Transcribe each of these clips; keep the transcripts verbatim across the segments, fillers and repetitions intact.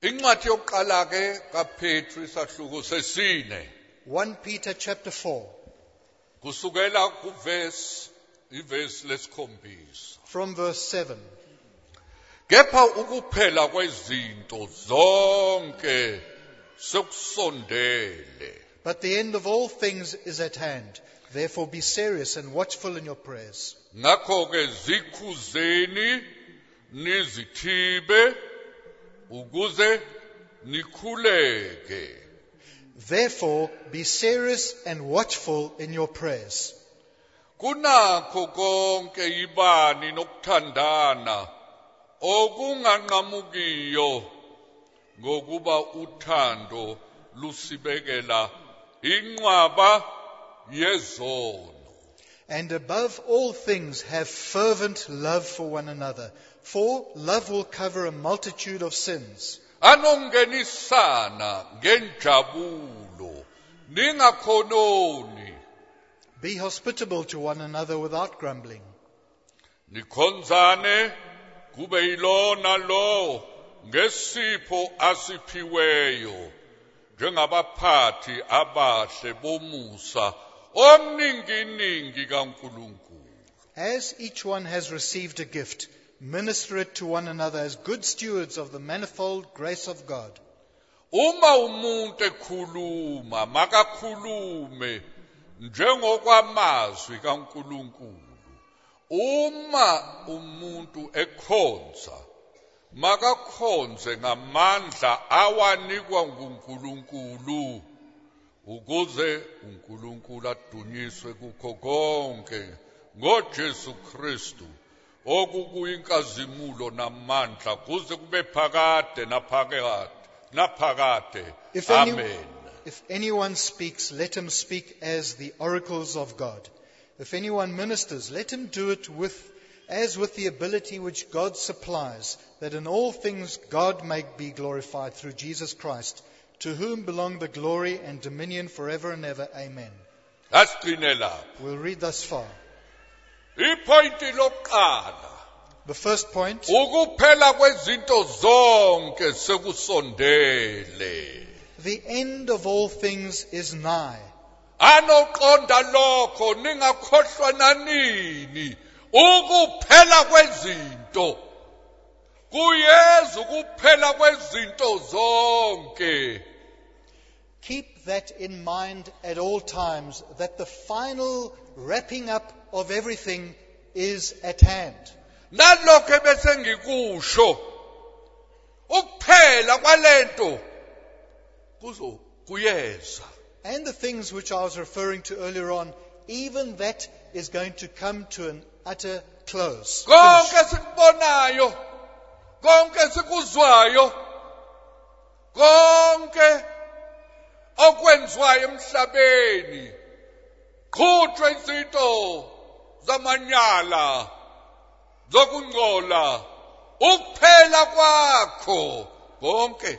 Incwadi yokuqala ke kaPetru isahluko sesine. First Peter chapter four, Kusukela kuverse iverse lesikhombisa. from verse seven. Kepha ukuphela kwezinto zonke sekusondele. But the end of all things is at hand. Therefore be serious and watchful in your prayers. Ngakho ke zikhuzeni nizithibe ukuze nikhuleke. Therefore be serious and watchful in your prayers. Kunakho konke ibani nokuthandana okunganqamukiyo ngokuba uthando lusibekela inqwaba yezono. And above all things have fervent love for one another, for love will cover a multitude of sins. Anongenisana ngenjabulo ningakhononi. Be hospitable to one another without grumbling. Nikhonzane kube yilona lo ngesipho asiphiweyo njengabaphathi abahle bomusa omninginingi kaNkulunkulu. As each one has received a gift, minister it to one another as good stewards of the manifold grace of God. Uma umuntu ekhuluma makakhulume njengokwamazwi kaNkulunkulu. Uma umuntu ekhonza makakhonze ngamandla awanikwa nguNkulunkulu ukuze uNkulunkulu adunyiswe kukho konke ngoJesu Kristu okukuyinkazimulo namandla kuze kube phakade naphakade naphakade. If any- Amen. If anyone speaks, let him speak as the oracles of God. If anyone ministers, let him do it with, as with the ability which God supplies, that in all things God may be glorified through Jesus Christ, to whom belong the glory and dominion forever and ever. Amen. Asigcine lapho. We'll read thus far. Ipointi lokuqala The first point, ukuphela kwezinto zonke sekusondele. the end of all things is nigh. Anoqonda lokho ningakhohlwa nanini ukuphela kwezinto. Kuyeza ukuphela kwezinto zonke. Keep that in mind at all times, that the final wrapping up of everything is at hand. Nalokho bese ngikusho ukuphela kwalento kuzo kuyeza. And the things which I was referring to earlier on, even that is going to come to an utter close. Konke Finish. sikubonayo, konke sikuzwayo, konke okwenziwayo emhlabeni, qhutshwe izinto zamanyala, zokungcola, ukuphela kwakho, konke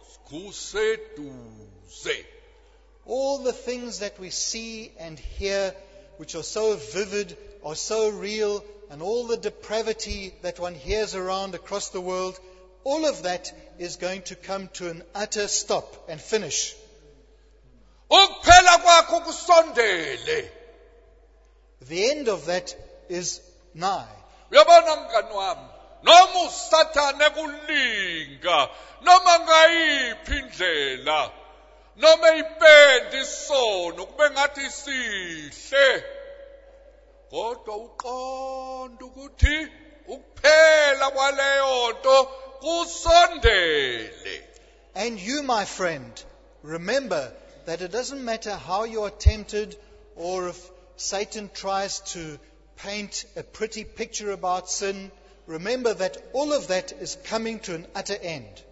kuseduze. All the things that we see and hear, which are so vivid, are so real, and all the depravity that one hears around across the world, all of that is going to come to an utter stop and finish. Ukuphela kwakho kusondele. The end of that is nigh. Uyabona mngani wami, noma usathane kulinga, noma ngayiphi indlela, noma ipende isono kube ngathi sihle, kodwa uqonda ukuthi ukuphela kwaleyo nto kusondele. And you, my friend, remember that it doesn't matter how you are tempted or if Satan tries to paint a pretty picture about sin. Remember that all of that is coming to an utter end.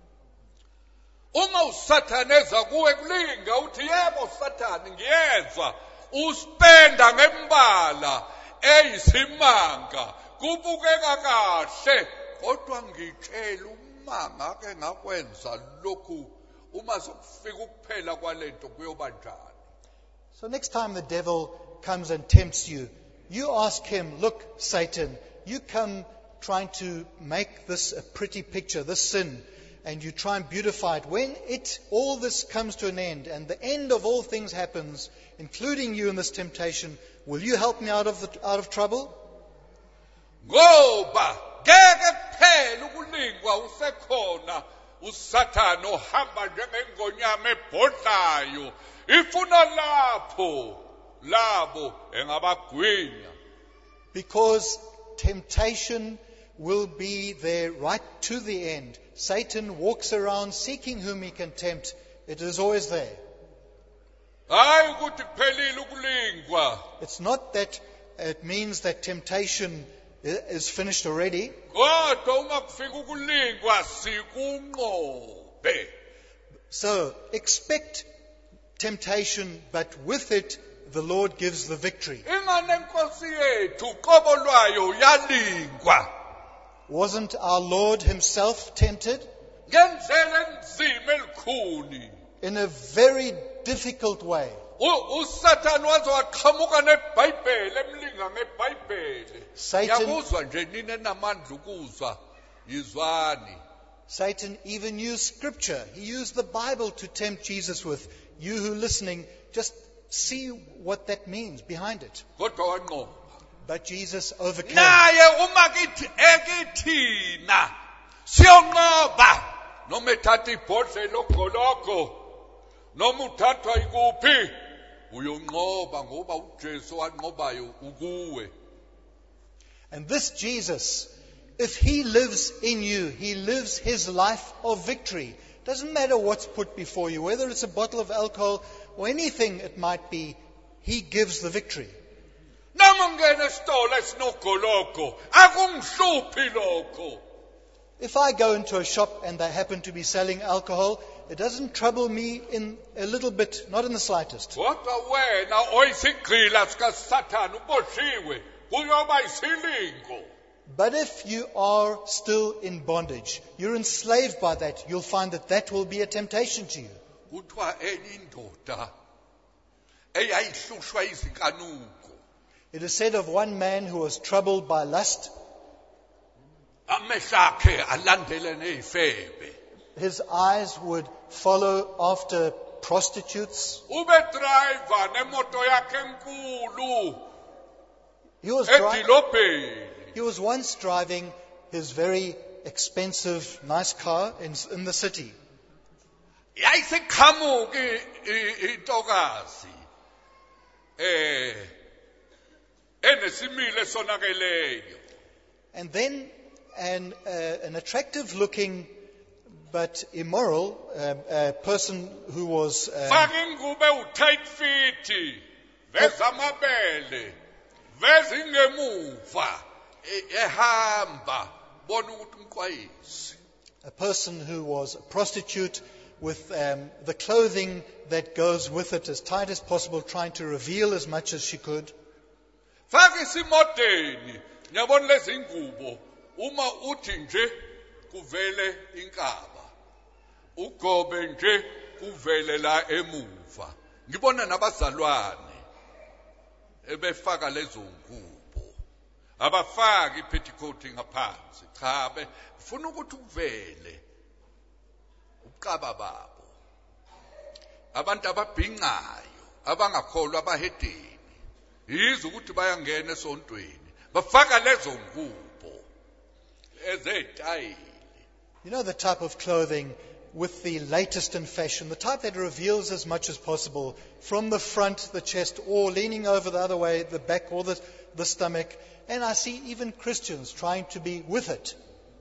Uma usathane eza kuwe kulinga uthi yebo Sathane ngiyezwa uspenda ngembala eyisimanga kubukeka kahle kodwa ngitshela umanga ke ngakwenza lokhu uma sokufika ukuphela kwalento kuyoba njani. So next time the devil comes and tempts you, you ask him, look, Satan, you come trying to make this a pretty picture, this sin. and you try and beautify it, when it all this comes to an end and the end of all things happens, including you in this temptation, will you help me out of the, out of trouble? Ngoba ngeke kuphela ukulingwa usekhona uSathane ohamba njengengonyama ebhodlayo ifuna lapho labo engabagwinya. Because temptation will be there right to the end. Satan walks around seeking whom he can tempt. It is always there. Hayi ukuthi kuphelile ukulingwa. It's not that it means that temptation is finished already. Kodwa uma kufika ukulingwa sikunqobe. So expect temptation, but with it the Lord gives the victory. Ingane Nkosi yethu uqobo lwayo uyalingwa. Wasn't our Lord himself tempted? Ngendlela enzima elikhuni. In a very difficult way. uSathane waze waqhamuka neBhayibheli emlinga ngeBhayibheli. Yakuzwa nje nini enamandla ukuzwa yizwani. Satan even used scripture. He used the Bible to tempt Jesus with. You who are listening, just see what that means behind it. Kodwa wanqoba. But Jesus overcame. Naye uma kithi ekithina siyonqoba noma ethatha ibhodlela ogoloko noma uthathwa ikuphi uyonqoba ngoba uJesu wanqobayo ukuwe. And this Jesus, if he lives in you, he lives his life of victory. Doesn't matter what's put before you, whether it's a bottle of alcohol or anything it might be, he gives the victory. If I go into a shop and they happen to be selling alcohol, it doesn't trouble me in a little bit, not in the slightest. But if you are still in bondage, you're enslaved by that, you'll find that that will be a temptation to you. It is said of one man who was troubled by lust. His eyes would follow after prostitutes. He was, dri- he was once driving his very expensive, nice car in, in the city. And then an, uh, an attractive looking but immoral uh, uh, person who was uh, a person who was a prostitute with um, the clothing that goes with it as tight as possible, trying to reveal as much as she could. Uma uthi nje kuvele inkaba ugobe nje kuvele la emuva ngibona nabazalwane ebefaka lezo ngubo abafaki petticoat ngaphansi cha befuna ukuthi kuvele uqaba babo abantu ababhinqayo abangakholwa abahedeni yizo ukuthi bayangena esontweni bafaka lezo ngubo. You know the type of clothing with the latest in fashion, the type that reveals as much as possible from the front, the chest, or leaning over the other way, the back or the, the stomach. And I see even Christians trying to be with it.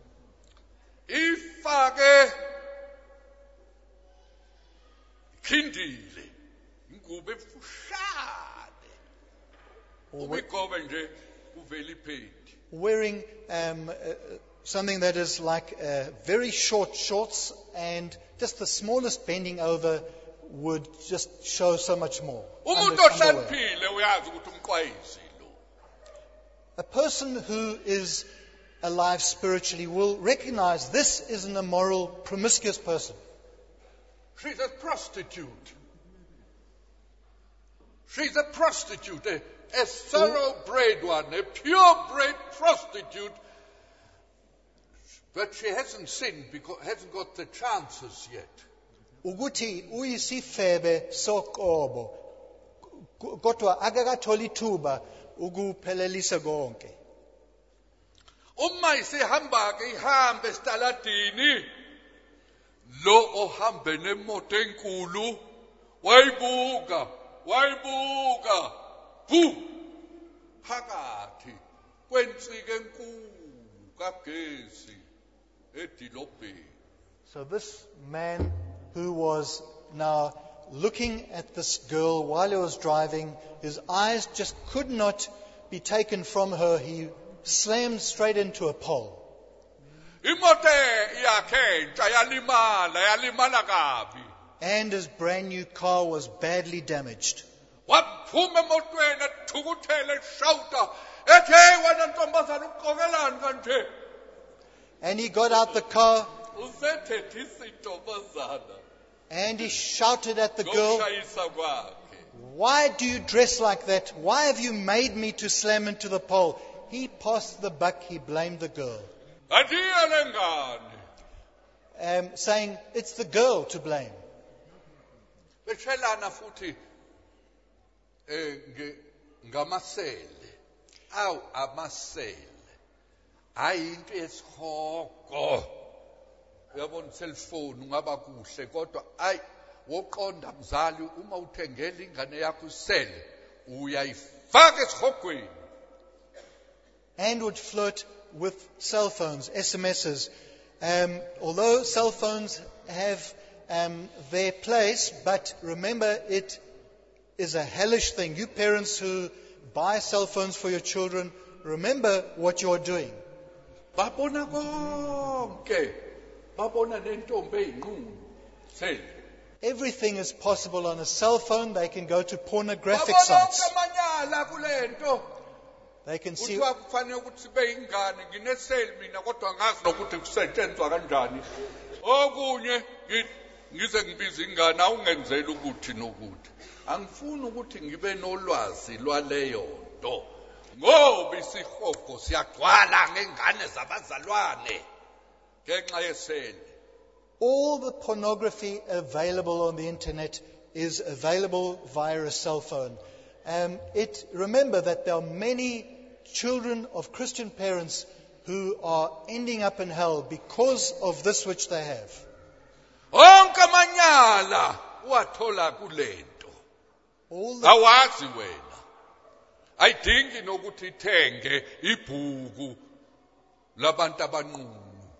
Ifake khindile ingube fushane ubikobe nje uvela iphethi. Wearing um, uh, something that is like uh, very short shorts and just the smallest bending over would just show so much more. Under, a person who is alive spiritually will recognize this is an immoral, promiscuous person. She's a prostitute. She's a prostitute, a, a thoroughbred one, a purebred prostitute. But she hasn't sinned because hasn't got the chances yet. ukuthi uyisifebe soqobo kodwa akakatholi thuba ukuphelelisa konke. Uma isihamba ke ihambe esitaladini lo ohambe nemoto enkulu wayibuka wayibuka bu phakathi kwensike enkulu kagesi edilobheni. So this man who was now looking at this girl while he was driving, his eyes just could not be taken from her. He slammed straight into a pole. Imoto yakhe entsha yalimala yalimala kabi. And his brand new car was badly damaged. Waphuma emotweni ethukuthele shouta ethi hey wena ntombazana uqokelani kanje. And he got out the car Usethethe intombazana and he shouted at the girl, ngokushayisa kwakhe. "Why do you dress like that? Why have you made me to slam into the pole?" He passed the buck, he blamed the girl, Adiya lengane. um, saying it's the girl to blame. Beshelana futhi eh ngamasele. Aw amasele. Hayi into yesihoko. Uyabona cellphone ungaba kuhle kodwa ayi woqonda mzali uma uthengela ingane yakho isele uyayifaka esihogweni. And would flirt with cell phones, S M Ses. Um, although cell phones have um, their place, but remember it is a hellish thing. You parents who buy cell phones for your children, remember what you're doing. Babona konke. Babona nentombi eyinqunu. Sele. Everything is possible on a cell phone. They can go to pornographic Babona sites. amanyala kulento. They can see. Kuthiwa kufanele ukuthi sibe ingane ngineseli mina kodwa ngazi nokuthi kusetshenzwa kanjani. Okunye ngize ngibiza ingane awungenzeli ukuthi nokuthi. Angifuni ukuthi ngibe nolwazi lwaleyo nto. Ngoba isihoko siyagcwala ngengane zabazalwane ngenxa yeseli. All the pornography available on the internet is available via a cell phone. Um, it, remember that there are many children of Christian parents who are ending up in hell because of this which they have. Onke amanyala wathola kulento. All the, Awazi wena. Ayidingi nokuthi ithenge ibhuku labantu abanqunu.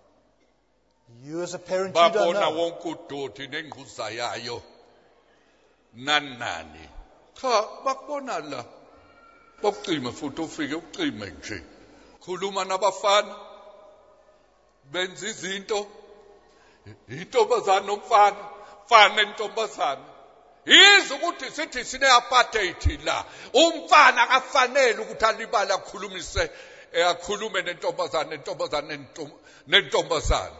you as a parent, you don't Babona know. wonke udoti nenguza yayo. Nani nani. Cha bakubona la. Bokucima futhi ufike ucime nje. Khuluma nabafana. Benza izinto. Intombazana nomfana, mfana nentombazana. Yizo ukuthi sithi sine apartheid la. Umfana akafanele ukuthi alibale akhulumise akhulume nentombazana nentombazana nentombazana.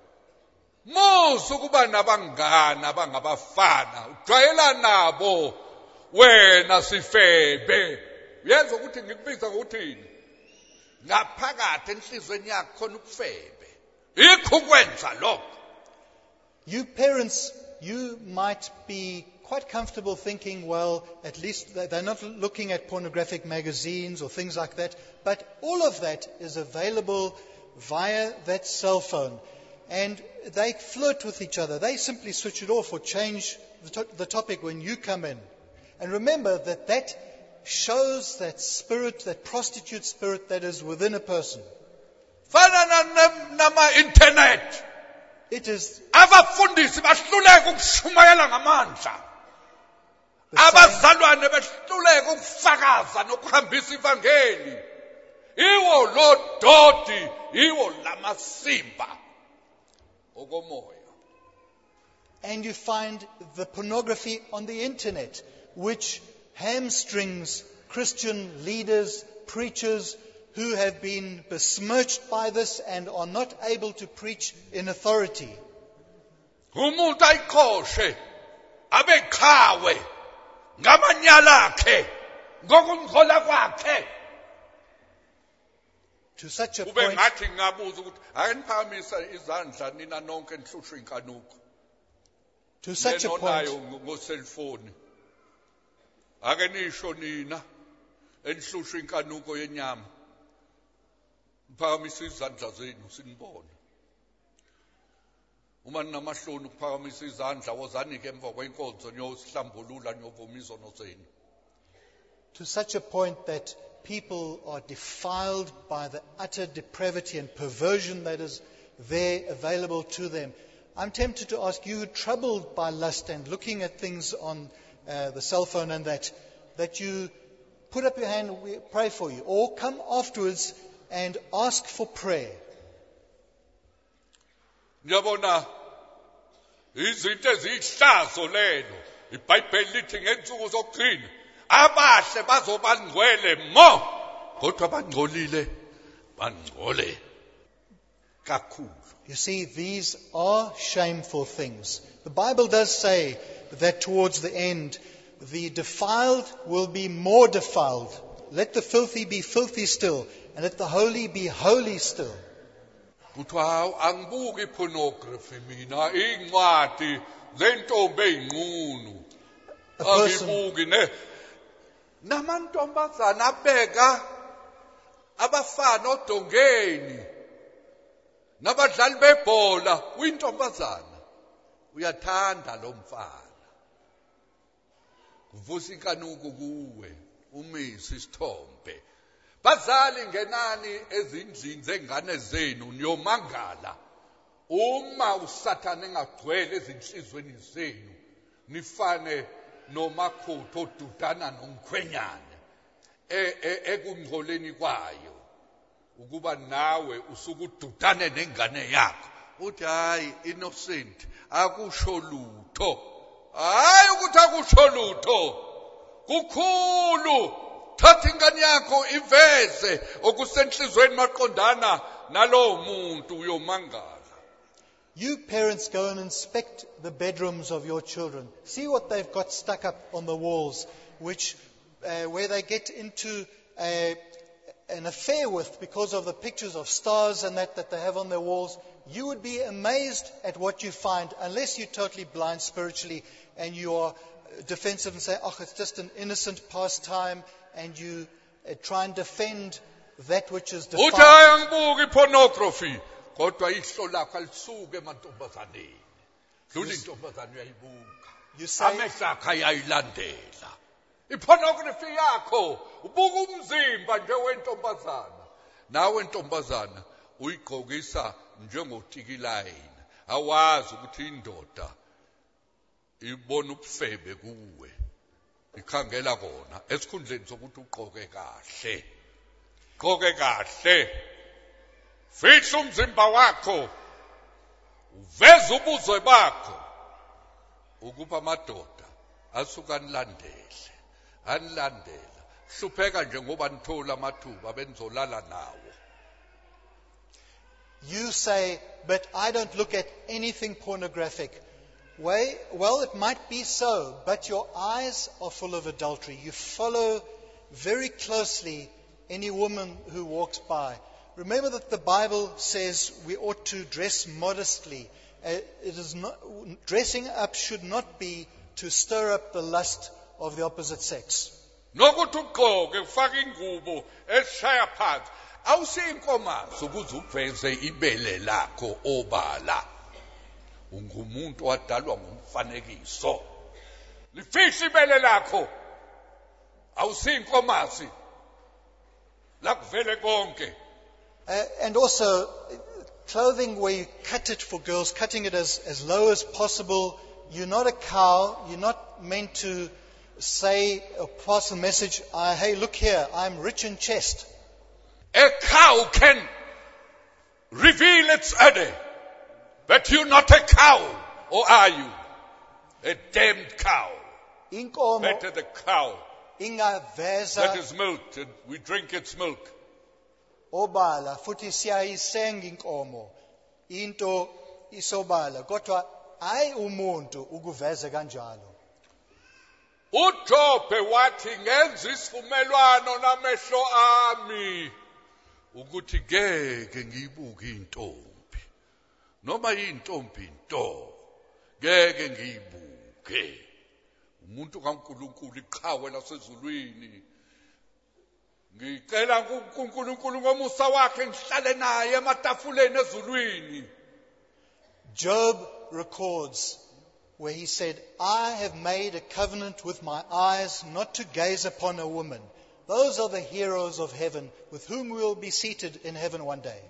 Musu kuba nabangana abangabafana. Ujwayela nabo wena sifebe. Yenza ukuthi ngikubiza ngokuthini? Ngaphakathi enhlizweni yakho khona ukufebe. Ikho kwenza lokho. You parents, you might be quite comfortable thinking, well, at least they're not looking at pornographic magazines or things like that. But all of that is available via that cell phone. And they flirt with each other. They simply switch it off or change the, to- the topic when you come in. And remember that that shows that spirit, that prostitute spirit that is within a person. Fana na nama internet. It is Abafundisi bahluleka ukushumayela ngamandla. the same, Abazalwane behluleka ukufakaza nokuhambisa ivangeli. Iwo lo dodi, iwo lamasimba. Okomoya. and you find the pornography on the internet, which hamstrings Christian leaders, preachers, who have been besmirched by this and are not able to preach in authority. Umuntu ayikhoshe abeqhawe ngamanyala akhe ngokungcola kwakhe. To such a ube point, ngathi ngabuza ukuthi ake niphakamisa izandla nina nonke nihlushwe inkanuko to such a nenonayo point, ngoselfoni ake nisho nina enihlushwe inkanuko yenyama phakamisa izandla zenu sinibone uma ninamahloni ukuphakamisa izandla wozani ke emva kwenkonzo niyosihlambulula niyovuma izono zenu. to such a point that people are defiled by the utter depravity and perversion that is there available to them. I'm tempted to ask you, troubled by lust and looking at things on uh, the cell phone and that, that you put up your hand and we pray for you, or come afterwards and ask for prayer. Ngiyabona izinto ezihlazo lelo iBhayibheli lithi ngensuku zokugcina abahle bazoba ngcwele mo kodwa bangcolile bangcole kakhulu. You see, these are shameful things. The Bible does say that towards the end, the defiled will be more defiled. Let the filthy be filthy still, and let the holy be holy still. Kuthiwa angibuki pornography mina incwadi zentombi ezinqunu A person, angibuki ne namantombazana abeka abafana odongeni nabadlali bebhola uyintombazana uyathanda lo mfana kuvusa inkanuko kuwe umisi isithombe bazali ngenani ezindlini zengane zenu niyomangala uma usathane engagcwele ezinhlizweni zenu nifane nomakhotho odudana nomkhwenyana ekungcoleni kwayo ukuba nawe usukududane nengane yakho uthi hayi innocent akusho lutho hayi ukuthi akusho lutho kukhulu thatha ingane yakho iveze okusenhlizweni maqondana nalowo muntu uyomangala. you parents go and inspect the bedrooms of your children. See what they've got stuck up on the walls, which uh, where they get into a, an affair with because of the pictures of stars and that that they have on their walls. You would be amazed at what you find, unless you're totally blind spiritually and you are defensive and say, oh, it's just an innocent pastime, and you uh, try and defend that which is Uthi defiled. hayi angibuki pornography kodwa ihlo lakho alisuke emantombazaneni dlula intombazane uyayibuka You say, amehlo akho ayayilandela ipornography yakho ubuka umzimba nje wentombazana nawe intombazana uyigqokisa njengotikilayini awazi ukuthi indoda ibona ubufebe kuwe ikhangela kona esikhundleni sokuthi ugqoke kahle gqoke kahle fihla umzimba wakho uveza ubuzwe bakho ukuba amadoda asuka nilandele anilandela hlupheka nje ngoba nithola amathuba benzolala nawo. You say, but I don't look at anything pornographic. Well, well, it might be so, but your eyes are full of adultery. You follow very closely any woman who walks by. Remember that the Bible says we ought to dress modestly. Uh, it is not, dressing up should not be to stir up the lust of the opposite sex. Nokuthi ugqoke ufake ingubo eshaya phansi awusinkomazi ukuze uveze ibele lakho obala ungumuntu wadalwa ngumfanekiso lifihle ibele lakho awusinkomazi la kuvele konke. Uh, and also, clothing where you cut it for girls, cutting it as, as low as possible. You're not a cow. You're not meant to say or pass a message, uh, hey, look here, I'm rich in chest. A cow can reveal its udder, but you're not a cow, or are you? A damned cow. Inkomo Better the cow that ingaveza is milked and we drink its milk. obala futhi siyayisenga inkomo into isobala kodwa ayi umuntu ukuveze kanjalo. uJobe wathi ngenza isivumelwano namehlo ami ukuthi ngeke ngiyibuke intombi noma intombi into ngeke ngiyibuke umuntu kaNkulunkulu iqhawe lasezulwini ngicela kuNkulunkulu ngomusa wakhe ngihlale naye ematafuleni ezulwini. Job records where he said, I have made a covenant with my eyes not to gaze upon a woman. Those are the heroes of heaven with whom we will be seated in heaven one day.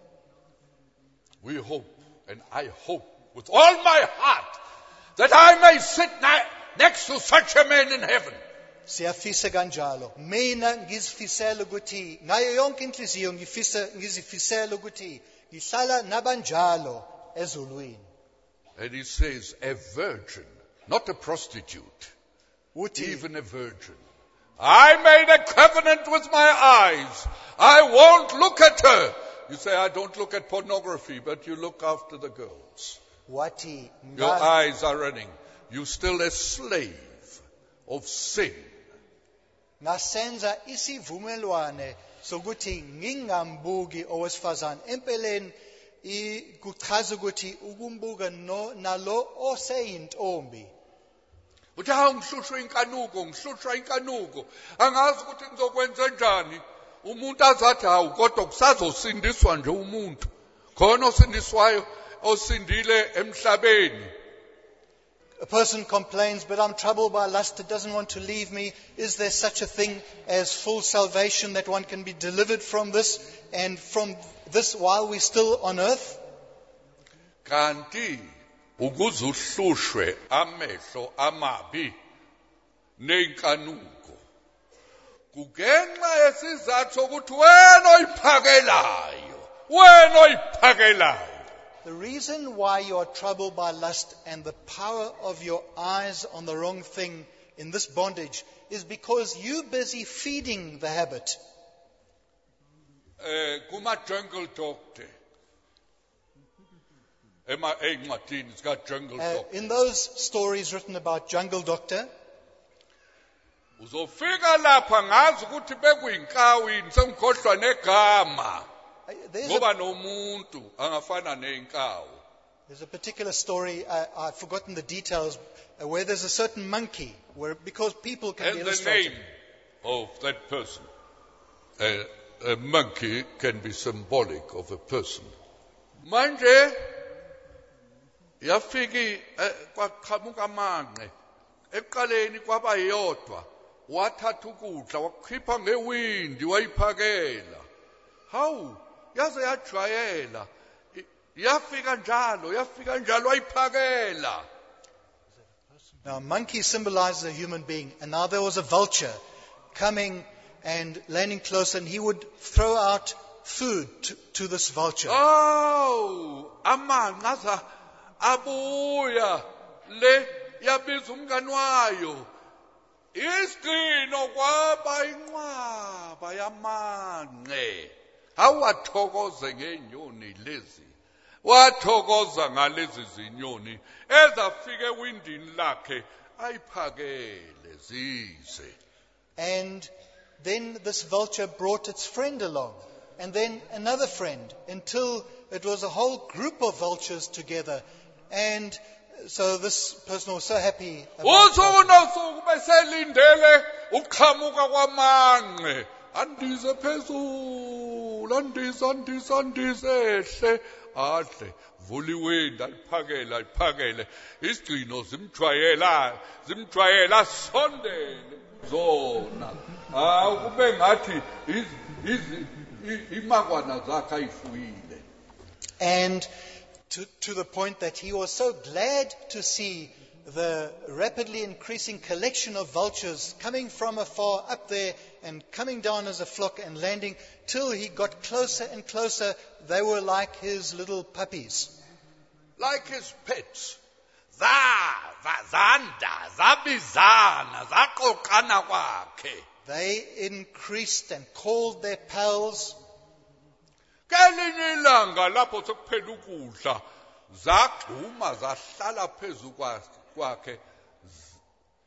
We hope, and I hope with all my heart, that I may sit na- next to such a man in heaven. Siyafisa kanjalo. Mina ngizifisela ukuthi ngayo yonke inhliziyo ngifisa ngizifisela ukuthi ngihlala nabanjalo ezulwini. And he says, a virgin, not a prostitute, Uthi even a virgin. I made a covenant with my eyes. I won't look at her. You say, I don't look at pornography, but you look after the girls. Wati Your eyes are running. You're still a slave of sin. ngasenza isivumelwane sokuthi ngingambuki owesifazane. Empeleni kuchaza ukuthi ukumbuka no nalo oseyintombi. Uthi hawu ngihlushwa inkanuko, ngihlushwa inkanuko. Angazi ukuthi ngizokwenza njani. Umuntu azathi hawu kodwa kusazosindiswa nje umuntu. Khona osindiswayo osindile emhlabeni. A person complains, but I'm troubled by lust, it doesn't want to leave me. Is there such a thing as full salvation, that one can be delivered from this and from this while we're still on earth? Kanti ukuze uhlushwe amehlo amabi nenkanuko kugenxa yesizathu sokuthi wena oyiphakelayo wena oyiphakelayo. The reason why you are troubled by lust and the power of your eyes on the wrong thing in this bondage is because you're busy feeding the habit. Eh kuma jungle doctor ema encwadini sika jungle Uh, doctor in those stories written about Jungle Doctor, uzofika lapha ngazi ukuthi bekuyinkawu sengikhohlwa negama uh, there's ngoba a, nomuntu angafana nenkawu. there's a particular story, uh, I've forgotten the details, uh, where there's a certain monkey, where because people can And be the illustrated. name of that person. A, a monkey can be symbolic of a person. Manje yafiki kwaqhamuka amanqe eqaleni kwaba yodwa wathatha ukudla wakukhipha ngewindi wayiphakela. Hawu yaze yajwayela yafika njalo yafika njalo wayiphakela. Now, a monkey symbolizes a human being, and now there was a vulture coming and landing close, and he would throw out food to, to this vulture. Oh, amanqaza abuya le yabiza umngani wayo. Isigcino kwaba inqwaba yamanqe. Awathokoze ngenyoni lezi. Wathokoza ngalezi zinyoni ezafike ewindini lakhe ayiphakele zize. And then this vulture brought its friend along, and then another friend, until it was a whole group of vultures together. And so this person was so happy about Usuku vultures. nosuku beselindele uqhamuka kwamanqe. Andize phezulu, andize andize andize ehle adle vuliwenda liphakela liphakele isigcino zimjwayela zimjwayela sondele zona. Ah kube ngathi imakwana zakhe ayifuyile. And to, to the point that he was so glad to see the rapidly increasing collection of vultures coming from afar up there and coming down as a flock and landing, till he got closer and closer. They were like his little puppies. Like his pets. Za zanda zabizana zaqoqana kwakhe. They increased and called their pals. Kelinye ilanga lapho sekuphela ukudla zagxuma zahlala phezu kwakhe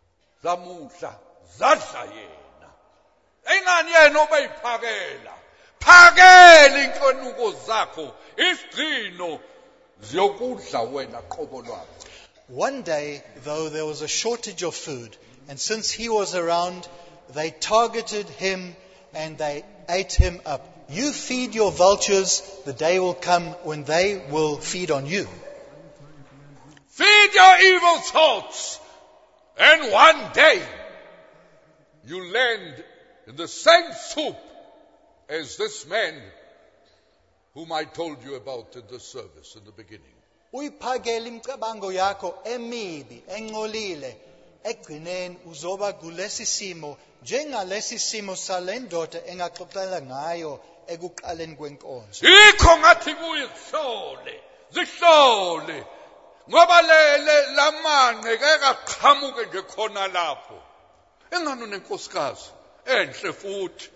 zamudla zadla yena. Engani yena obeyiphakela phakela inkanuko zakho isigcino ziyokudla wena qobo lwakho. One day, though, there was a shortage of food, and since he was around, they targeted him and they ate him up. You feed your vultures, the day will come when they will feed on you. Feed your evil thoughts, and one day you land in the same soup as this man whom I told you about in the service in the beginning. Uyiphakela imicabango yakho emibi, engcolile, egcineni uzoba kulesi simo, njengalesi simo salendoda engaxoxela ngayo ekuqaleni kwenkonzo. Yikho ngathi kuye zihlole, zihlole. Ngoba le lamanqe ke kaqhamuke nje khona lapho. Engani unenkosikazi enhle futhi.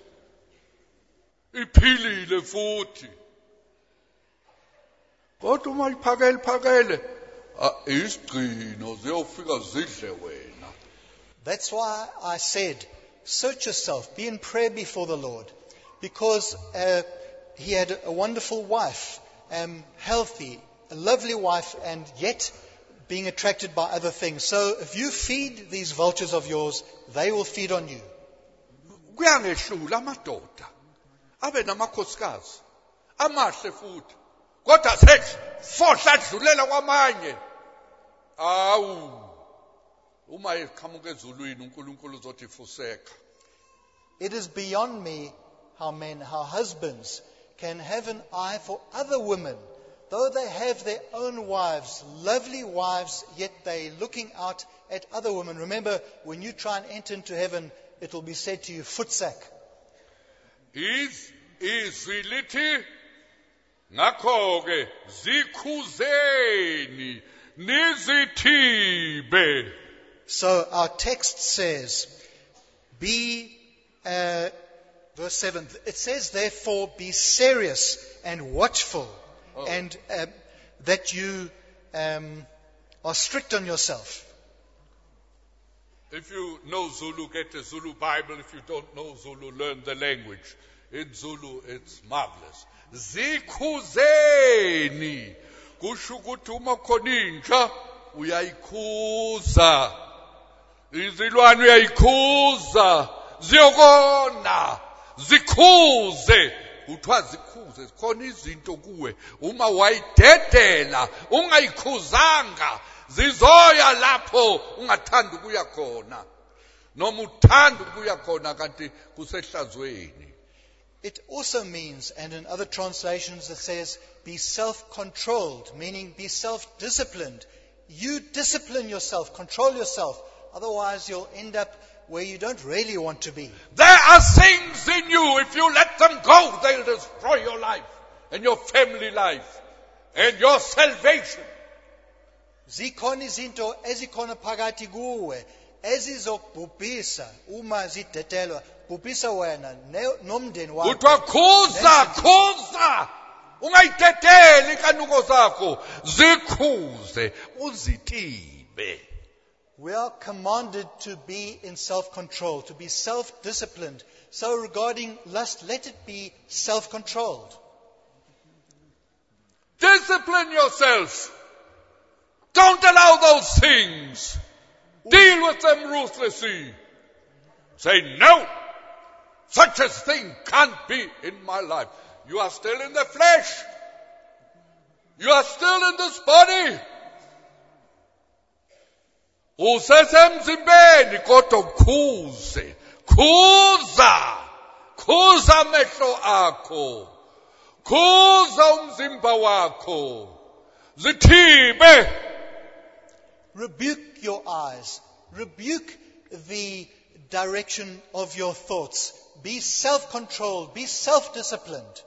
Iphilile futhi. Kodwa uma iphakele phakele isigcino ziyofika zidle wena. That's why I said, search yourself, be in prayer before the Lord. Because uh, he had a wonderful wife, um, healthy, a lovely wife, and yet being attracted by other things. So if you feed these vultures of yours, they will feed on you. Kuyangehlula amadoda. Abe namakhosikazi. Amahle futhi. Kodwa sethi fohla dlulela kwamanye. Awu. Uma eqhamuka ezulwini uNkulunkulu uzothi fuseka. It is beyond me how men, how husbands can have an eye for other women. Though they have their own wives, lovely wives, yet they're looking out at other women. Remember, when you try and enter into heaven, it will be said to you, footsack. Is izwi lithi ngakho ke zikhuzeni nizithibe. So our text says, be, uh, verse seven, it says, therefore, be serious and watchful. Oh. And uh, that you um, are strict on yourself. If you know Zulu, get a Zulu Bible. If you don't know Zulu, learn the language. In Zulu, it's marvelous. Zikhuzeni. Kusho ukuthi uma khona inja uyayikhuza. Izilwane uyayikhuza. Ziyokona. Zikhuze. Uthiwa zikhuze khona izinto kuwe uma wayidedela ungayikhuzanga zizoya lapho ungathanda ukuya khona noma uthanda ukuya khona kanti kusehlazweni. It also means, and in other translations it says, be self-controlled, meaning be self-disciplined. You discipline yourself, control yourself, otherwise you'll end up where you don't really want to be. There are things in you, if you let them go, they'll destroy your life and your family life and your salvation. Zikhona izinto ezikhona phakathi kuwe ezizokubhubhisa uma zidedelwa, bhubhisa wena nomndeni wakho. Kuthiwa khuza, khuza. Ungayidedeli inkanuko zakho, zikhuze uzithibe. We are commanded to be in self-control, to be self-disciplined. So regarding lust, let it be self-controlled. Discipline yourself. Don't allow those things. Deal with them ruthlessly. Say, no, such a thing can't be in my life. You are still in the flesh. You are still in this body. Usesemzimbeni kodwa ukhuze. Khuza. Khuza amehlo akho. Khuza umzimba wakho. Zithibe. Rebuke your eyes. Rebuke the direction of your thoughts. Be self-controlled. Be self-disciplined.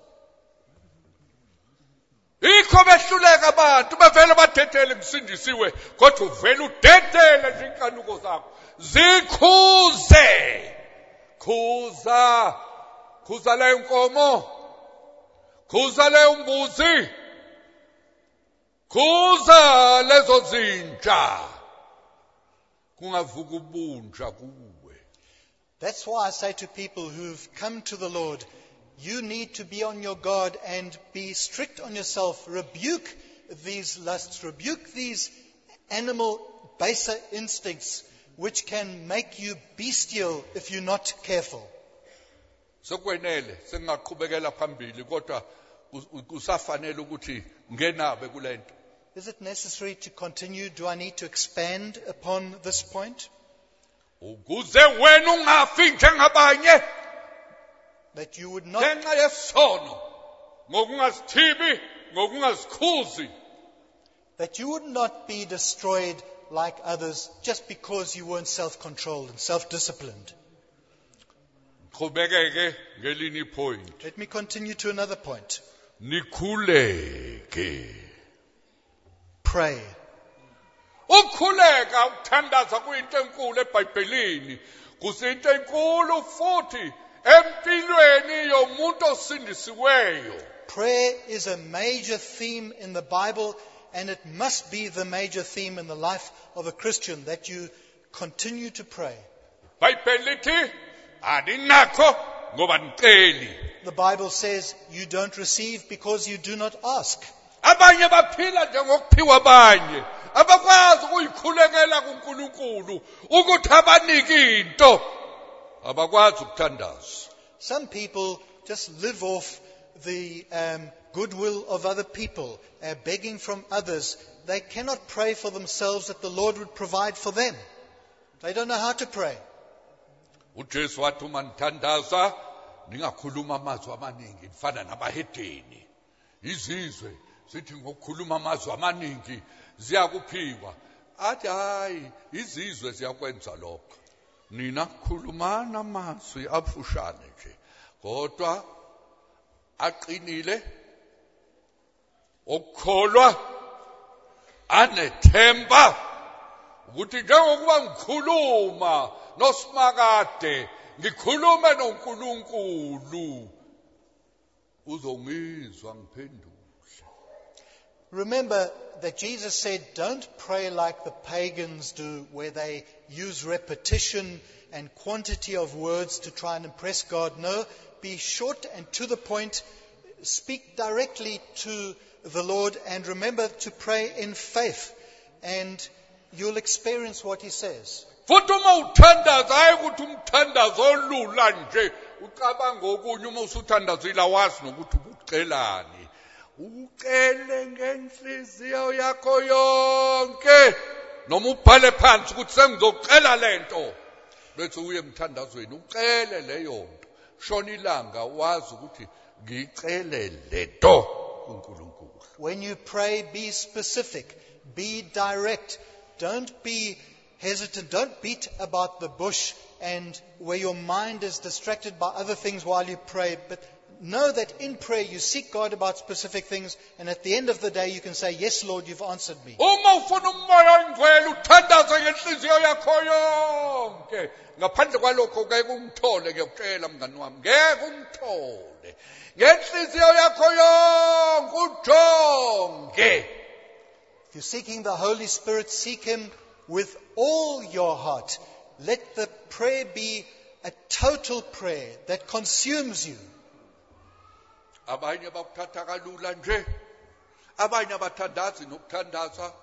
Ikho behluleka abantu bavele badedele kusindisiwe kodwa uvela udedele nje inkanuko zakho. Zikhuze. Khuza. Khuza le nkomo. Khuza le mbuzi. Khuza lezo zinja. Kungavuka ubunja kuwe. That's why I say to people who've come to the Lord, you need to be on your guard and be strict on yourself. Rebuke these lusts, rebuke these animal baser instincts which can make you bestial if you're not careful. Sekwenele sengaqhubekela phambili kodwa kusafanele ukuthi ngenabe kulento. Is it necessary to continue? Do I need to expand upon this point? Ukuze wena ungafi njengabanye That you would not, ngenxa yesono ngokungazithibi ngokungazikhuzi. that you would not be destroyed like others just because you weren't self-controlled and self-disciplined. Qhubekeke ngelinye point. Let me continue to another point. Nikhuleke. Pray. Ukukhuleka ukuthandaza kuyinto enkulu eBhayibhelini. Kusinto enkulu futhi empilweni yomuntu osindisiweyo. Prayer is a major theme in the Bible, and it must be the major theme in the life of a Christian, that you continue to pray. Bhayibheli lithi aninakho ngoba niceli. The Bible says you don't receive because you do not ask. Abanye baphila njengokuphiwa abanye. Abakwazi ukuyikhulekela kuNkulunkulu ukuthi abanike into. Abakwazi ukuthandaza. Some people just live off the um, goodwill of other people, uh, begging from others. They cannot pray for themselves that the Lord would provide for them. They don't know how to pray. uJesu wathi uma nithandaza ningakhuluma amazwi amaningi mfana nabahedeni. Izizwe sithi ngokukhuluma amazwi amaningi ziyakuphiwa. Athi hayi izizwe ziyakwenza lokho. Nina khulumana amazwi afushane nje. Kodwa aqinile okukholwa anethemba ukuthi njengokuba ngikhuluma noSimakade ngikhulume noNkulunkulu uzongizwa ngiphendule. Remember that Jesus said, don't pray like the pagans do, where they use repetition and quantity of words to try and impress God. No, be short and to the point. Speak directly to the Lord, and remember to pray in faith, and you'll experience what He says. Futhi uma uthandaza hayi ukuthi umthandazo olula nje ucabanga okunye uma usuthandazila wazi nokuthi ubucelani. Ucele ngenhliziyo yakho yonke noma ubhale phansi ukuthi sengizocela lento bese uye emthandazweni ucele leyo nto. Shona ilanga wazi ukuthi ngicele lento kuNkulunkulu. When you pray, be specific, be direct. Don't be hesitant. Don't beat about the bush and where your mind is distracted by other things while you pray. But know that in prayer you seek God about specific things, and at the end of the day you can say, yes, Lord, you've answered me. Uma ufuna umoya ongcwele uthandaze ngenhliziyo yakho yonke. Ngaphandle kwalokho ngeke umthole ngiyakutshela mngani wami. Ngeke umthole. Ngenhliziyo yakho yonke ujonge. If you're seeking the Holy Spirit, seek Him with all your heart. Let the prayer be a total prayer that consumes you. Abanye bakuthatha kalula nje. Abanye abathandazi nokuthandaza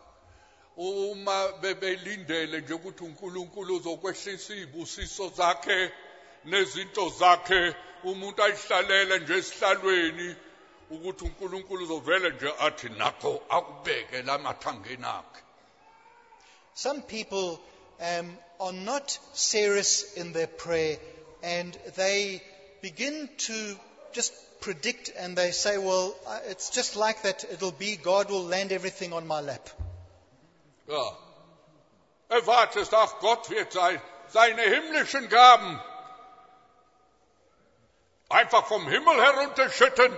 uma bebelindele nje ukuthi uNkulunkulu uzokwehlisa izibusiso zakhe nezinto zakhe umuntu ayihlalele nje esihlalweni ukuthi uNkulunkulu uzovele nje athi nakho akubeke la mathangeni akhe. Some people um, are not serious in their prayer, and they begin to just predict, and they say, well, it's just like that, it'll be, God will land everything on my lap. Ja. Erwartest auch Gott wird sein, seine himmlischen Gaben einfach vom Himmel herunterschütten.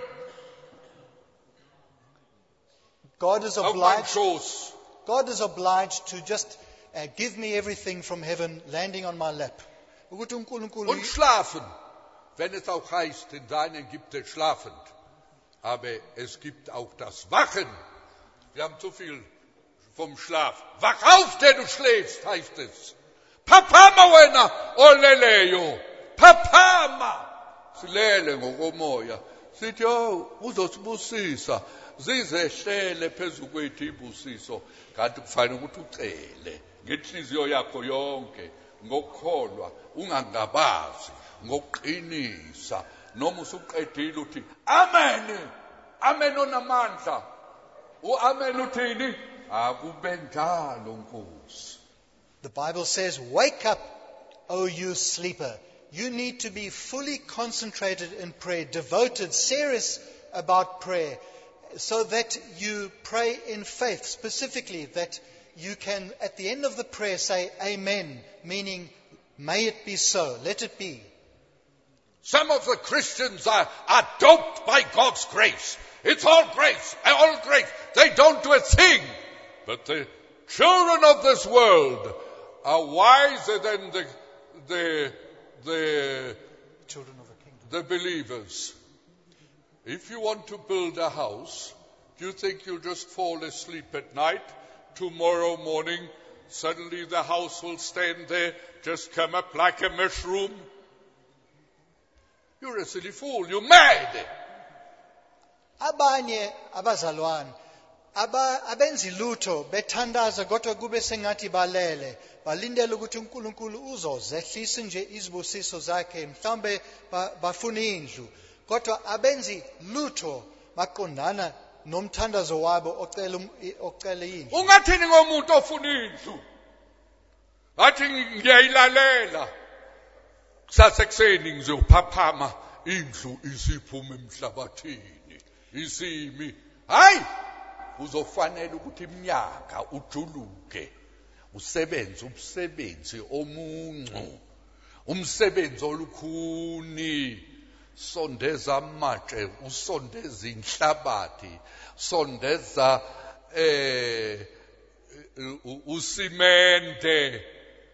God is Auf meinen obliged, Schoß. God is obliged to just uh, give me everything from heaven landing on my lap. Ukuthi uNkulunkulu- Und schlafen, wenn es auch heißt, in seinen gibt es schlafend. Aber es gibt auch das Wachen. Wir haben zu viel vom Schlaf. Wach auf, der du schläfst, heißt es. Papama wena oleleyo. Papama. silele ngokomoya sithi oh uzosibusisa zizehlele phezulu kwethu ibusiso kanti kufanele ukuthi ucele ngenhliziyo yakho yonke ngokukholwa ungangabazi ngokuqinisa noma usuqedile uthi amen amen onamandla uamen uthini akube njalo Nkosi. The Bible says, "Wake up, O you sleeper." You need to be fully concentrated in prayer, devoted, serious about prayer, so that you pray in faith, specifically that you can, at the end of the prayer, say amen, meaning may it be so, let it be. Some of the Christians are, are doped by God's grace. It's all grace, all grace. They don't do a thing. But the children of this world are wiser than the, the, the, Children of the kingdom. the believers. If you want to build a house, do you think you just fall asleep at night? Tomorrow morning, suddenly the house will stand there, just come up like a mushroom? You're a silly fool. You're mad. Abanye abazalwane aba abenzi lutho bethandaza kodwa kube sengathi balele balindele ukuthi uNkulunkulu uzozehlisa nje izibusiso zakhe mhlambe bafuna indlu kodwa abenzi lutho baqondana nomthandazo wabo ocela ocela indlu. Ungathini ngomuntu ofuna indlu athi ngiyayilalela kusasekuseni ngizophaphama indlu isiphuma emhlabathini isimi hayi uzofanele ukuthi iminyaka ujuluke usebenze umsebenzi omuncu umsebenzi olukhuni sondeza amatshe usondeza inhlabathi sondeza eh usimende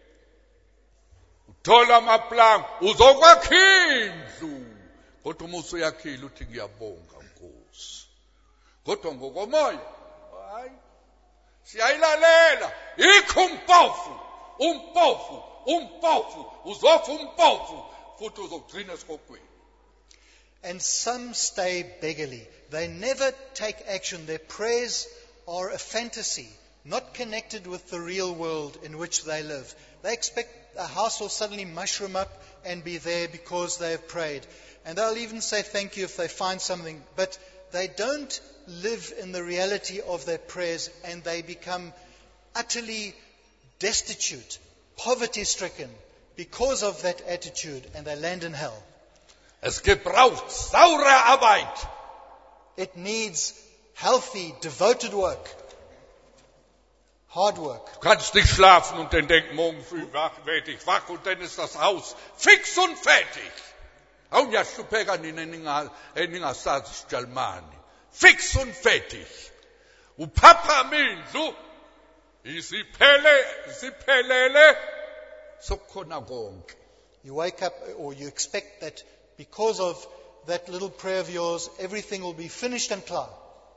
uthola amaplank uzokwakha indlu kodwa uma usuyakhile uthi ngiyabonga Nkosi kodwa ngokomoya hayi siyayilalela ikho umpofu umpofu umpofu uzofa umpofu futhi uzogcina esikokweni. And some stay beggarly. They never take action. Their prayers are a fantasy, not connected with the real world in which they live. They expect a house will suddenly mushroom up and be there because they have prayed. And they'll even say thank you if they find something. But they don't live in the reality of their prayers, and they become utterly destitute, poverty-stricken because of that attitude, and they land in hell. Es gebraucht saure Arbeit. It needs healthy, devoted work. Hard work. Du kannst nicht schlafen und dann denk morgen früh wach, werde ich wach und dann ist das Haus fix und fertig. Awunyahlupheka nina eningasazi isiJalimane. Fix und fertig. Uphaphama indlu isiphele isiphelele sokukhona konke. You wake up or you expect that because of that little prayer of yours, everything will be finished and clear.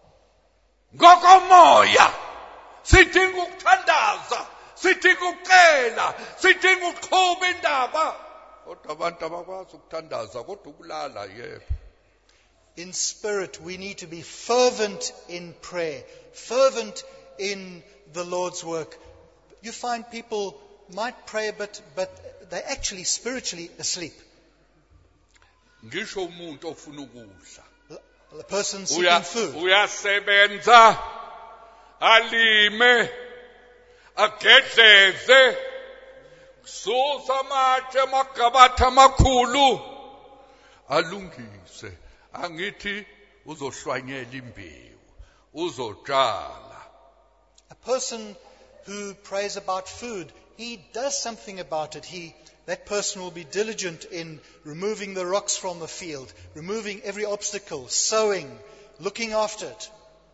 Ngokomoya sidinga ukuthandaza, sidinga ukucela, sidinga ukuqhuba indaba. Kodwa abantu abakwazi ukuthandaza kodwa ukulala yebo. In spirit, we need to be fervent in prayer, fervent in the Lord's work. You find people might pray, but, but they're actually spiritually asleep. Ngisho umuntu ofuna ukudla. The person seeking food. Uyasebenza, alime, agedleze, kususa amatshe amagabatha amakhulu, alungise. Angithi uzohlwanyela imbewu, uzotshala. A person who prays about food, he does something about it. He, that person will be diligent in removing the rocks from the field, removing every obstacle, sowing, looking after it.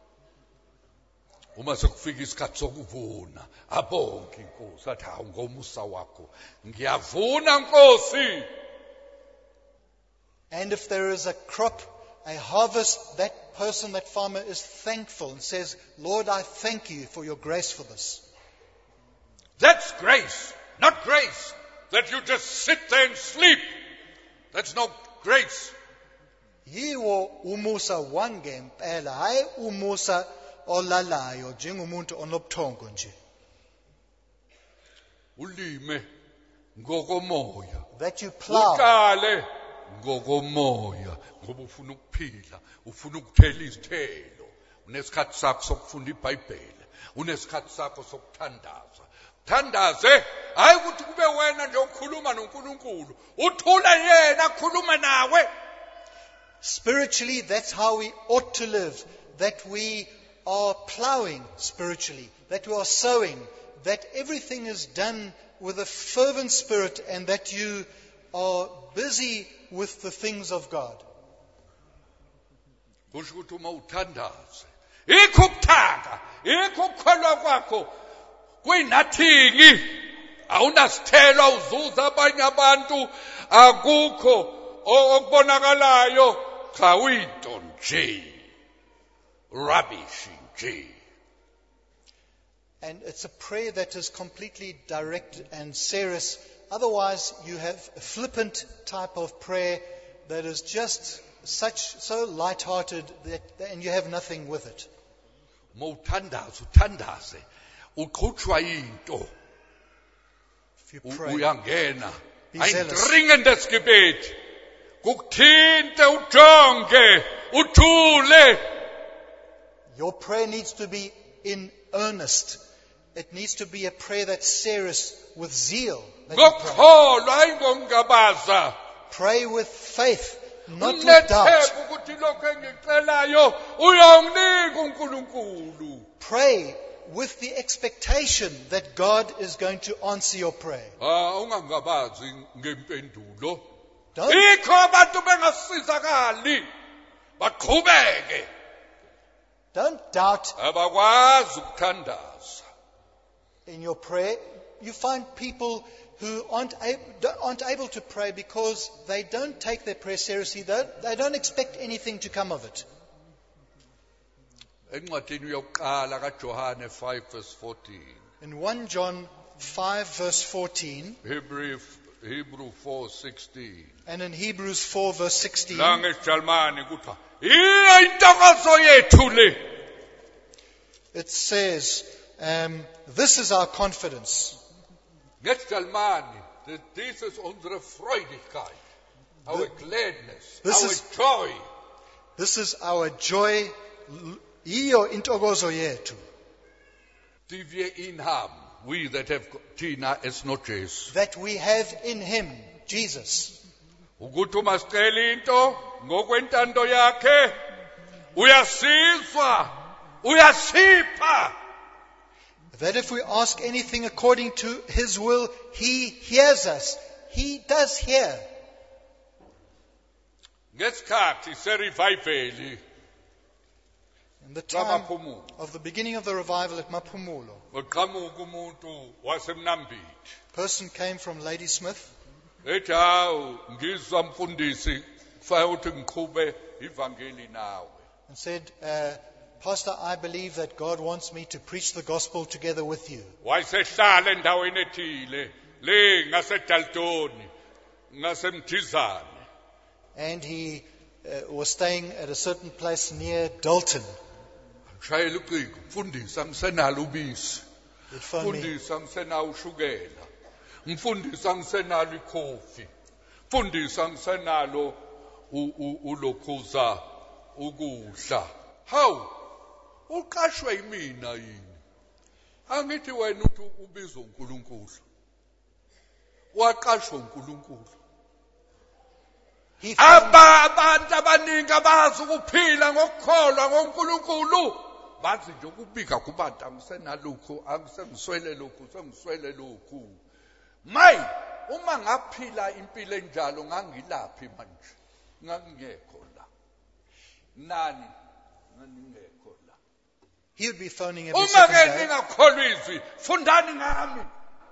Uma sekufika isikhathi sokuvuna, abonke Inkosi athi hawu ngomusa wakho, ngiyavuna Nkosi. And if there is a crop, a harvest, that person, that farmer is thankful and says, Lord, I thank you for your grace for this. That's grace, not grace that you just sit there and sleep. That's no grace. Yiwo umusa wangempela, hayi umusa olalayo njengomuntu onobuthongo nje. Ulime ngokomoya. That you plow. Uqale ngokomoya ngoba ufuna ukuphila, ufuna ukuthela izithelo. Unesikhathi sakho sokufunda iBhayibheli, unesikhathi sakho sokuthandaza. Thandaze, hayi ukuthi kube wena nje ukhuluma noNkulunkulu, uthula yena akhuluma nawe. Spiritually, that's how we ought to live. That we are plowing spiritually, that we are sowing, that everything is done with a fervent spirit, and that you are busy with the things of God. Kusho ukuthi uma uthandaze, ikho ukuthanda, ikho ukukholwa kwakho kuyinathingi, awunasithelo awuzuza abanye abantu, akukho okubonakalayo, cha uyinto nje, rubbish nje. And it's a prayer that is completely direct and serious. Otherwise, you have a flippant type of prayer that is just such so light-hearted that, and you have nothing with it. Mawuthandaza, uthandaze, uqhutshwa into. If you pray, Uyangena. be Ein zealous. dringendes Gebet. Kukuthinte ujonge, uthule. Your prayer needs to be in earnest. It needs to be a prayer that's serious, with zeal. that you pray. Ngokholwa hayi ngongabaza. Pray with faith, not with doubt. Unethemba ukuthi lokho engicelayo uyonginika uNkulunkulu. Pray with the expectation that God is going to answer your prayer. Ah, ungangabazi ngempendulo. Don't, Ikho abantu bengasizakali. Baqhubeke. don't doubt Abakwazi ukuthandaza. in your prayer. You find people who aren't able, aren't able to pray because they don't take their prayer seriously. They don't, they don't expect anything to come of it. Encwadini yokuqala kaJohane five verse fourteen. In First John five verse fourteen Hebrew Hebrew four sixteen. and in Hebrews four verse sixteen, La ngeJalimani kuthiwa iya intokozo yethu le. it says, um, this is our confidence. NgeJalimani, this is unsere Freudigkeit, our gladness, This our is- joy. This is our joy. Iyo intokozo yethu. Die wir ihn haben, we that have thina esinoJesu. That we have in him, Jesus. Ukuthi uma sicela into ngokwentando yakhe, uyasizwa, uyasipha. That if we ask anything according to his will, he hears us. He does hear. Ngesikhathi serevivali In the time lamaphumulo, of the beginning of the revival at Mapumulo, uqhamuka umuntu wasemnambiti. a person came from Ladysmith Ethi hawu ngizwa mfundisi kufanele ukuthi ngiqhube ivangeli nawe. and said, uh, Pastor, I believe that God wants me to preach the gospel together with you. Wayesehlala endaweni ethile le ngaseDaltoni ngasemthizane. And he uh, was staying at a certain place near Dalton. Shayela ucingo, mfundisi angisenalo ubisi. He'd phoned me. Mfundisi angisenawo ushukela. Mfundisi angisenalo ikhofi. Mfundisi angisenalo u- u- ulokhuza ukudla. Hawu, uqashwe yimina yini? Angithi wena uthi ubizwa uNkulunkulu. Waqashwa uNkulunkulu. He phoned, Aba abantu abaningi abazi ukuphila ngokukholwa ngoNkulunkulu. Bathi nje ukubika kubantu angisenalukho, angisengiswele lokhu, sengiswele lokhu. Mayi, uma ngaphila impilo enjalo ngangilaphi manje? Ngangingekho la. Nani? Ngangingekho la. he would be phoning every Uma second ke day. ningakholwa izwi, fundani ngami.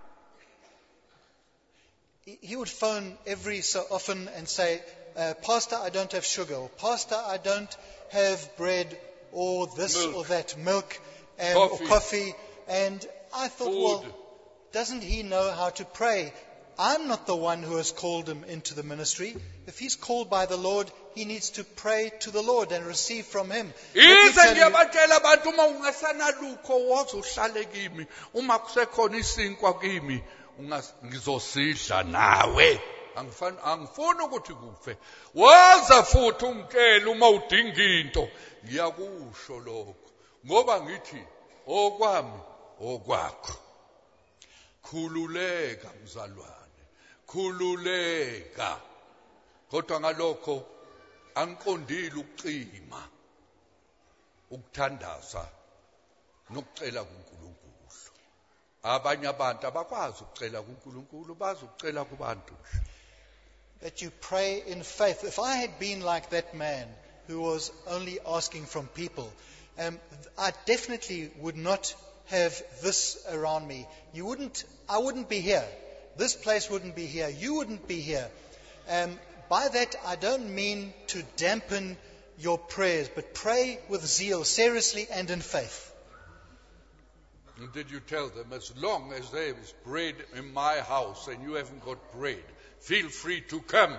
He- He would phone every so often and say, uh, Pastor, I don't have sugar, or Pastor, I don't have bread, or this Milk. or that, milk, um, Coffee. or coffee. And I thought, Food. well, doesn't he know how to pray? I'm not the one who has called him into the ministry. If he's called by the Lord, he needs to pray to the Lord and receive from him. Let me Ize tell you- ngiyabatshela abantu uma ungasanalukho woze uhlale kimi, uma kusekhona isinkwa kimi, ungas- ngizosidla nawe. Angifani angifuni ukuthi kufe. Waza futhi ungitshela uma udinga into, ngiyakusho lokho. Ngoba ngithi okwami okwakho. Khululeka mzalwane, khululeka. Kodwa ngalokho angiqondile ukucima, ukuthandaza nokucela kuNkulunkulu. Abanye abantu abakwazi ukucela kuNkulunkulu, bazi ukucela kubantu. that you pray in faith. If I had been like that man who was only asking from people, um, I definitely would not have this around me. You wouldn't, I wouldn't be here. This place wouldn't be here. You wouldn't be here. Um, by that, I don't mean to dampen your prayers, but pray with zeal, seriously and in faith. And did you tell them, as long as there is bread in my house and you haven't got bread, feel free to come.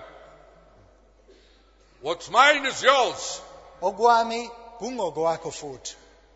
What's mine is yours. Okwami kungokwakho futhi.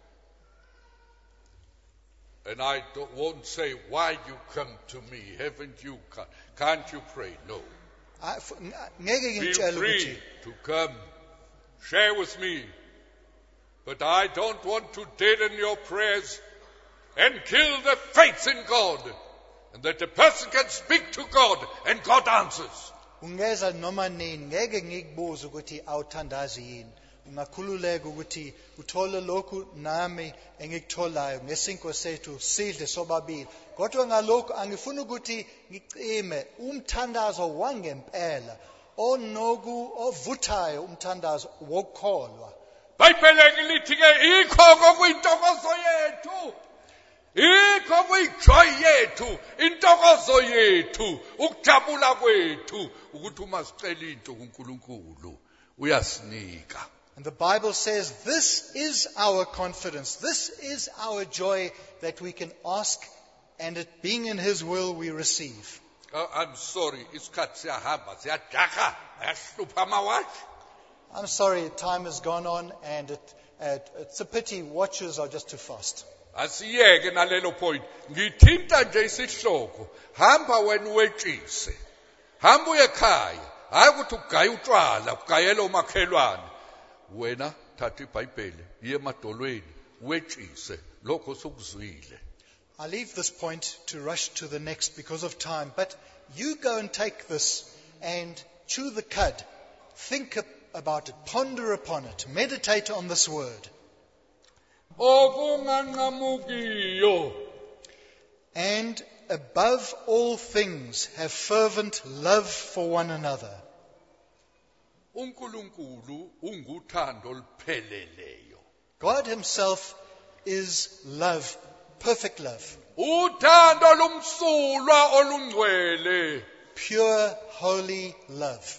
And I don't, won't say, why you come to me? Haven't you come? Can't you pray? No. I- f- ngeke Feel ngitshele free ukuthi to come. Share with me. But I don't want to deaden your prayers and kill the faith in God. And that the person can speak to God and God answers. ungeza noma nini ngeke ngikubuze ukuthi awuthandazi yini. Ungakhululeka ukuthi uthole lokhu nami engikutholayo ngesinkwa sethu sidle sobabili. Kodwa ngalokho angifuni ukuthi ngicime umthandazo wangempela onoku ovuthayo umthandazo wokukholwa. Bayibhele lithi ke ikho kokuyintokozo yethu. Ikho kuyijoy yethu, intokozo yethu, ukujabula kwethu ukuthi uma sicela into kuNkulunkulu uyasinika. And the Bible says this is our confidence, this is our joy that we can ask, and it being in His will we receive. Uh, I'm sorry, isikhathi siyahamba siyajaha, ayahlupha amawashi. I'm sorry, time has gone on, and it, uh, it's a pity watches are just too fast. Asiyeke nalelo point. Ngithinta nje isihloko. Hamba wena uwetshise. Hamba uye ekhaya. Hayi ukuthi ugaye utshwala, ugayela umakhelwane. Wena thatha iBhayibheli, iye emadolweni, uwetshise. Lokho sokuzwile. I leave this point to rush to the next because of time, but you go and take this and chew the cud. Think about it, ponder upon it, meditate on this word. Okunganqamukiyo. And above all things, have fervent love for one another. uNkulunkulu unguthando olupheleleyo. God Himself is love, perfect love, Uthando lumsulwa olungcwele. pure, holy love.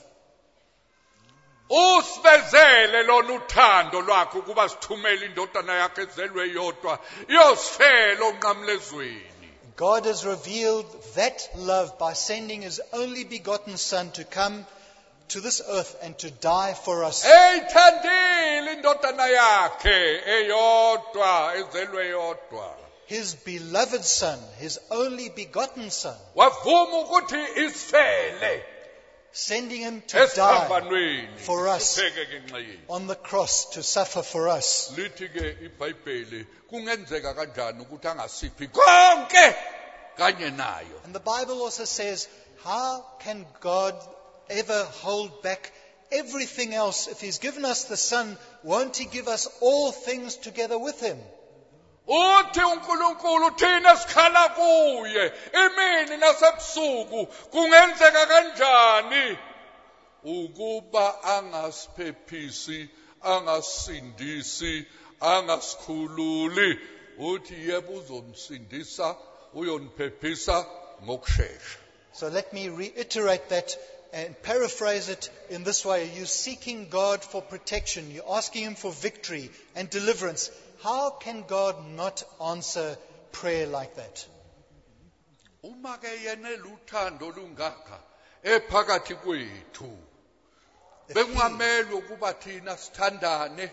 Usivezele lona uthando lwakhe ukuba sithumele indodana yakhe ezelwe yodwa iyosifela onqamlezweni. God has revealed that love by sending His only begotten Son to come to this earth and to die for us. Eyithandile indodana yakhe eyodwa ezelwe yodwa. His beloved Son, His only begotten Son, Wavuma ukuthi isifele sending Him to die esiphambanweni for us sipheke ngenxa yethu. on the cross to suffer for us. Lithi ke iBhayibheli kungenzeka kanjani ukuthi angasiphi konke kanye nayo. And the Bible also says, how can God ever hold back everything else? If He's given us the Son, won't He give us all things together with Him? Uthi uNkulunkulu thina sikhala kuye emini nasebusuku kungenzeka kanjani ukuba angasiphephisi, angasindisi, angasikhululi. Uthi yebo uzomsindisa, uyoniphephisa ngokusheshsha. So let me reiterate that and paraphrase it in this way. You're seeking God for protection. You're asking Him for victory and deliverance. How can God not answer prayer like that? uma ke yena luthando lungaka ephakathi kwethu bekungamelwe ukuba thina sithandane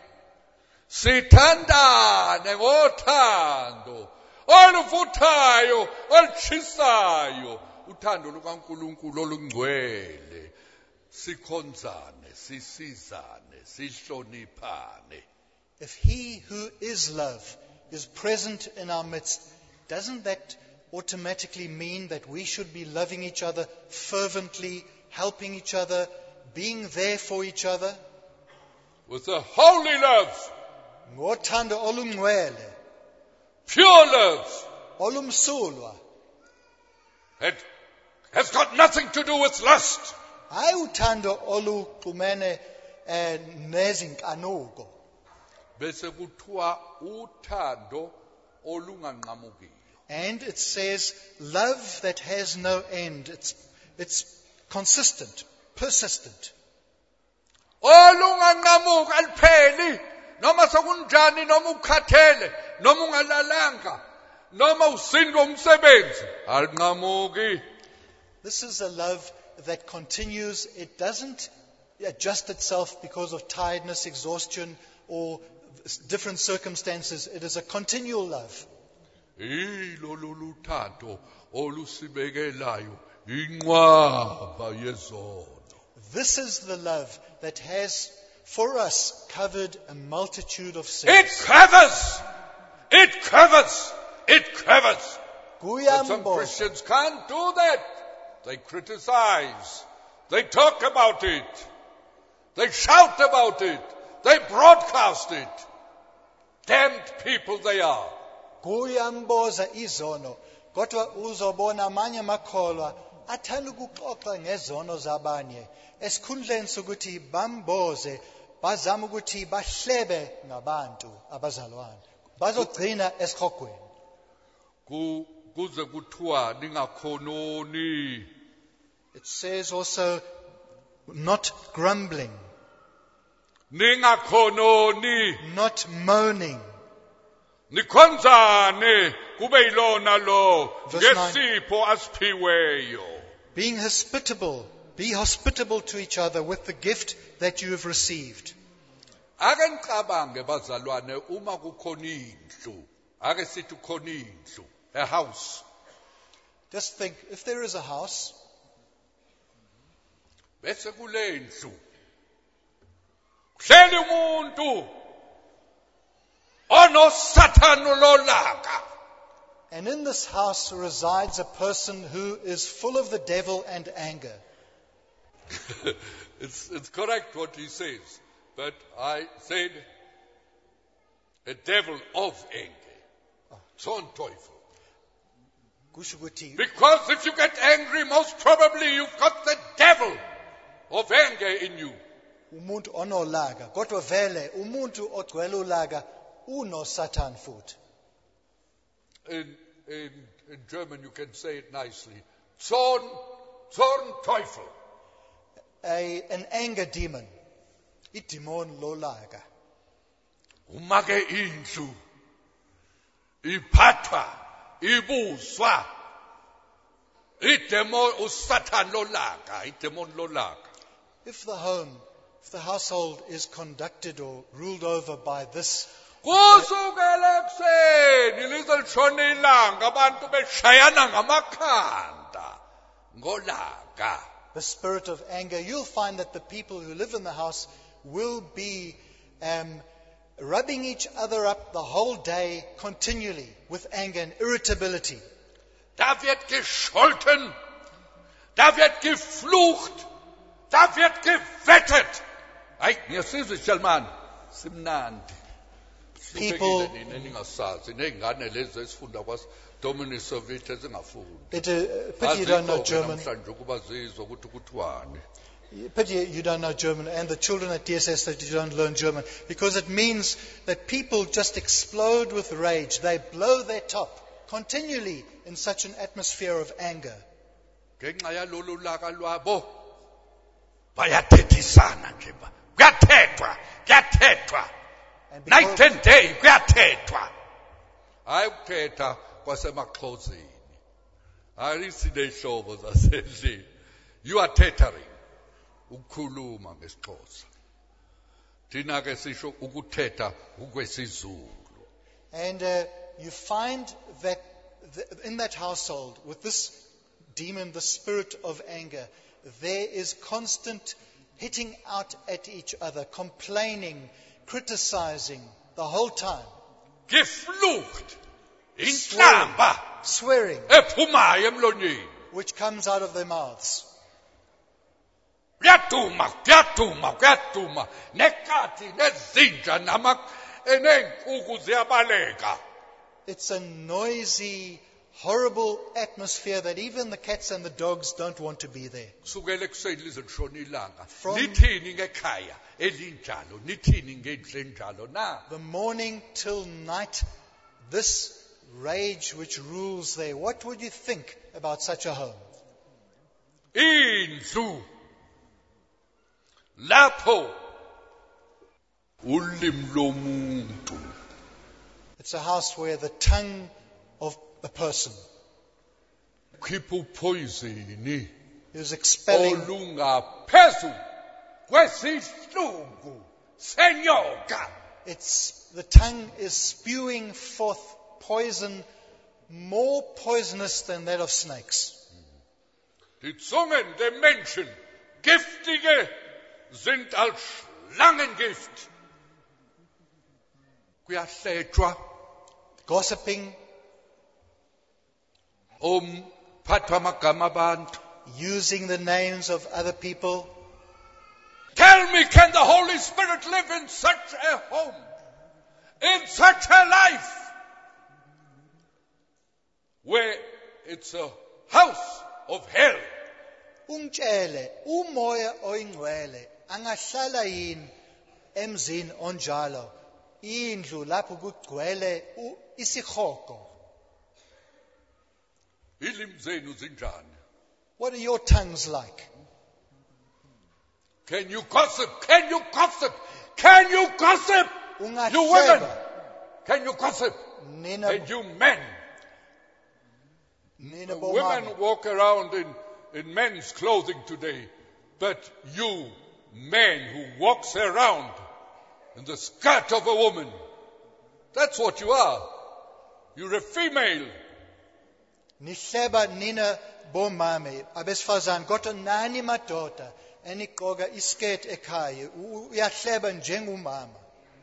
sithandane ngothando oluvuthayo olutshisayo uthando lukaNkulunkulu olungcwele sikhonzane sisizane sihloniphane. If he who is love is present in our midst, doesn't that automatically mean that we should be loving each other fervently, helping each other, being there for each other? With a holy love, Ngothando olungcwele, pure love, olumsulwa. it has got nothing to do with lust. Hayi uthando oluxhumene eh, nezinkanuko. Bese kuthiwa uthando olunganqamukiyo. And it says love that has no end. It's, it's consistent, persistent. Olunganqamuki alipheli noma sekunjani noma ukhathele noma ungalalanga noma usindwa umsebenzi alinqamuki. This is a love that continues. It doesn't adjust itself because of tiredness, exhaustion, or different circumstances. It is a continual love. Ilo luthando olusibekelayo inqwaba yezono. This is the love that has for us covered a multitude of It sins. covers, it covers, it covers. But some Kuyamboza. Christians can't do that. They criticize. They talk about it. They shout about it. They broadcast it. Damned people they are. Kuyamboza izono. Kodwa uzobona amanye amakholwa athanda ukuxoxa ngezono zabanye esikhundleni sokuthi bamboze bazama ukuthi bahlebe ngabantu abazalwane bazogcina esikhogweni. Ku- Kuze kuthiwa ningakhononi. It says also not grumbling, Ningakhononi. not moaning. Nikhonzane kube yilona lo Verse nine. ngesipho asiphiweyo. Being hospitable, be hospitable to each other with the gift that you have received. Ake nicabange bazalwane uma kukhona indlu. Ake sithi kukhona indlu, a house. Just think, if there is a house, Bese kule ndlu hleli umuntu onosathano lolaka. and in this house resides a person who is full of the devil and anger. It's, it's correct what he says, but I said a devil of anger. Son Teufel. Kusho ukuthi Because if you get angry, most probably you've got the devil of anger in you. umuntu onolaga, kodwa vele umuntu ogcwele ulaga uno Satan futhi. In, in, in German you can say it nicely. Zorn, Zorn Teufel. A, an anger demon. Idemon lolaga. Uma ke indlu iphathwa ibuswa idemon uSatan lolaka, idemon lolaka. If the home, if the household is conducted or ruled over by this, Kusukela ekuseni lize lishone ilanga abantu beshayana ngamakhanda ngolaka. the spirit of anger, you'll find that the people who live in the house will be um, rubbing each other up the whole day continually with anger and irritability. Da wird gescholten, da wird geflucht, da wird gewettet. Hayi, ngiyasizwa isijaliman, simnandi. People- Nini ningasazi nezingane lezi esifunda kwazi Dominic Soviet ezingafundi. It, uh, pity you don't know Azikho-ke German. namhlanje ukuba zizwe ukuthi kuthiwani. Pity you don't know German, and the children at D S S that you don't learn German, because it means that people just explode with rage. They blow their top continually in such an atmosphere of anger. Ngenxa yalolu laka lwabo bayathethisana nje ba. Kuyathethwa, kuyathethwa. And Night because, and day kuyathethwa. Hayi ukuthetha kwasemaxhosini. Ayisinehlobo zasendlini. You are tethering. Ukukhuluma ngesixhosa. Thina ke sisho ukuthetha ukwesizulu. And uh, you find that the, in that household, with this demon, the spirit of anger, there is constant hitting out at each other, complaining, criticizing the whole time. Geflucht. Inhlamba. Swearing, Ephumayo emlonyeni. which comes out of their mouths. Kuyaduma, kuyaduma, kuyaduma. Nekathi nezinja nama enenkuku ziyabaleka. It's a noisy, horrible atmosphere that even the cats and the dogs don't want to be there. Kusukela ekuseni lize lishona ilanga. From- Nithini ngekhaya elinjalo, nithini ngendlu enjalo na. The morning till night, this rage which rules there. What would you think about such a home? Indlu. Lapho ulimi lomuntu It's a house where the tongue of a person khipha uphoyizini is expelling olungaphezu kwesihlungu senyoka. It's the tongue is spewing forth poison more poisonous than that of snakes. Die Zungen der Menschen, giftige, sind als Schlangengift. Kuyahletshwa Gossiping, umphathwa amagama abantu. using the names of other people. Tell me, can the Holy Spirit live in such a home? In such a life? Where it's a house of hell. Ungitshele umoya oyingcwele angahlala yini emzini onjalo, indlu lapho kugcwele u- isikhoko. Ilimi zenu zinjani? What are your tongues like? Can you gossip? Can you gossip? Can you gossip? You women, Ungahleba can you gossip? nina And you men, nina women bomama. walk around in, in men's clothing today, but you men who walks around in the skirt of a woman, that's what you are. You're a female. Nihleba nina bomame abesifazane kodwa nani madoda eniqoka iskirt ekhaya u- uyahleba njengomama.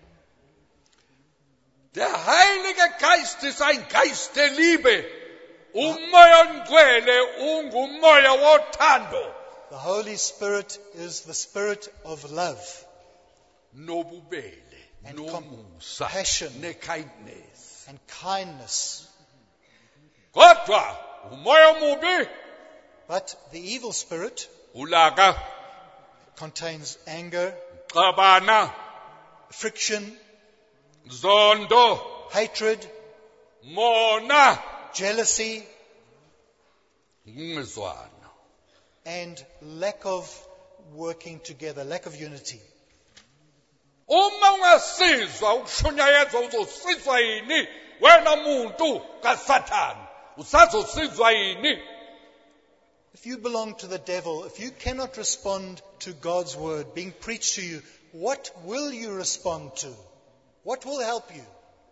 Der Heilige Geist ist ein Geist der Liebe. Umoya ongcwele ungumoya wothando. The Holy Spirit is the spirit of love Nobubele, And nomusa, compassion. ne-kindness. and kindness. Kodwa umoya omubi But the evil spirit ulaka, contains anger, xabana, friction, zondo, hatred, mona, jealousy, ungezwana. and lack of working together, lack of unity. Uma ungasizwa ukushunyayezwa uzosizwa yini? Wena muntu kaSathane, usazosizwa yini? If you belong to the devil, if you cannot respond to God's word being preached to you, what will you respond to? What will help you?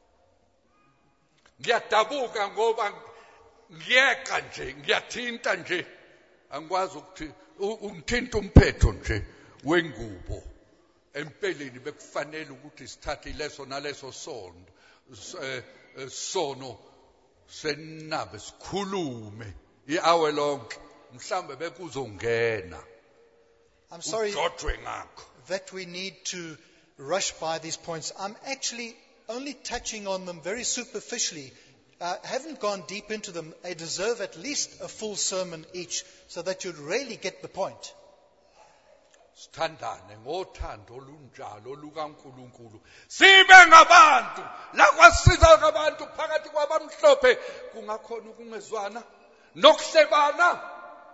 Ngiyadabuka ngoba ngiyeqa nje, ngiyathinta nje. Angikwazi ukuthi u- ungithinta umphetho nje wengubo. Empeleni bekufanele ukuthi sithathe leso naleso sono, s- eh, eh, sono senabe sikhulume i-hour lonke. Mhlambe bekuzongena. I'm sorry Ujotshwe ngakho. that we need to rush by these points. I'm actually only touching on them very superficially. I haven't gone deep into them. They deserve at least a full sermon each so that you'd really get the point. Sithandane ngothando olunjalo olukaNkulunkulu. Sibe ngabantu la kwasiza ngabantu phakathi kwabamhlophe kungakhona ukungezwana nokuhlebana.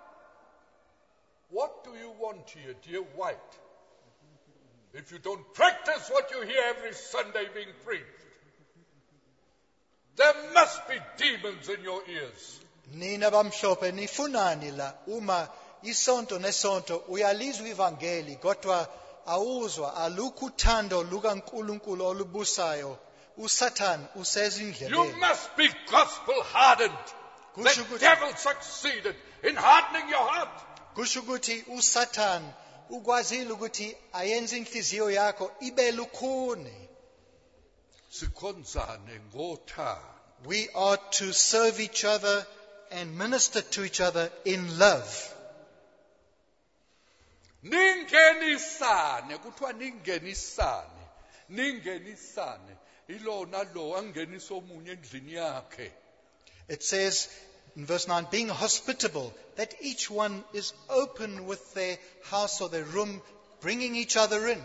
What do you want here, dear white? If you don't practice what you hear every Sunday being preached, there must be demons in your ears. Nina bamhlophe nifunani la uma isonto nesonto uyalizwa ivangeli kodwa awuzwa alukho uthando lukaNkulunkulu olubusayo uSatan You usezindlebeni. must be gospel hardened. The Kusho ukuthi- devil succeeded in hardening your heart. Kusho ukuthi uSatan ukwazile ukuthi ayenze inhliziyo yakho ibe lukhuni. Sikhonzane ngothando. We are to serve each other and minister to each other in love. Ningenisane, kuthiwa ningenisane. Ningenisane. Ilona lo angenisa omunye endlini yakhe. It says in verse nine, being hospitable, that each one is open with their house or their room, bringing each other in.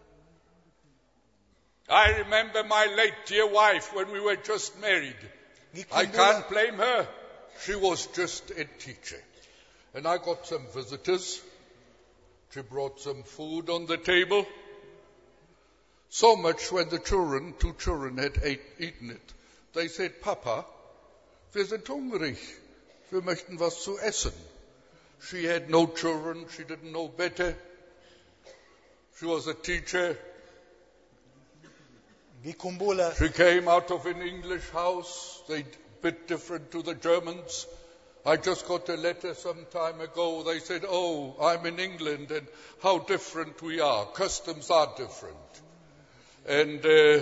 I remember my late dear wife when we were just married. I can't blame her. She was just a teacher. And I got some visitors. She brought some food on the table. So much when the children, two children had ate, eaten it, they said, Papa, wir sind hungrig. Wir möchten was zu essen. She had no children. She didn't know better. She was a teacher. Ngikhumbula She came out of an English house. They bit different to the Germans. I just got a letter some time ago. They said, oh, I'm in England and how different we are. Customs are different. And uh,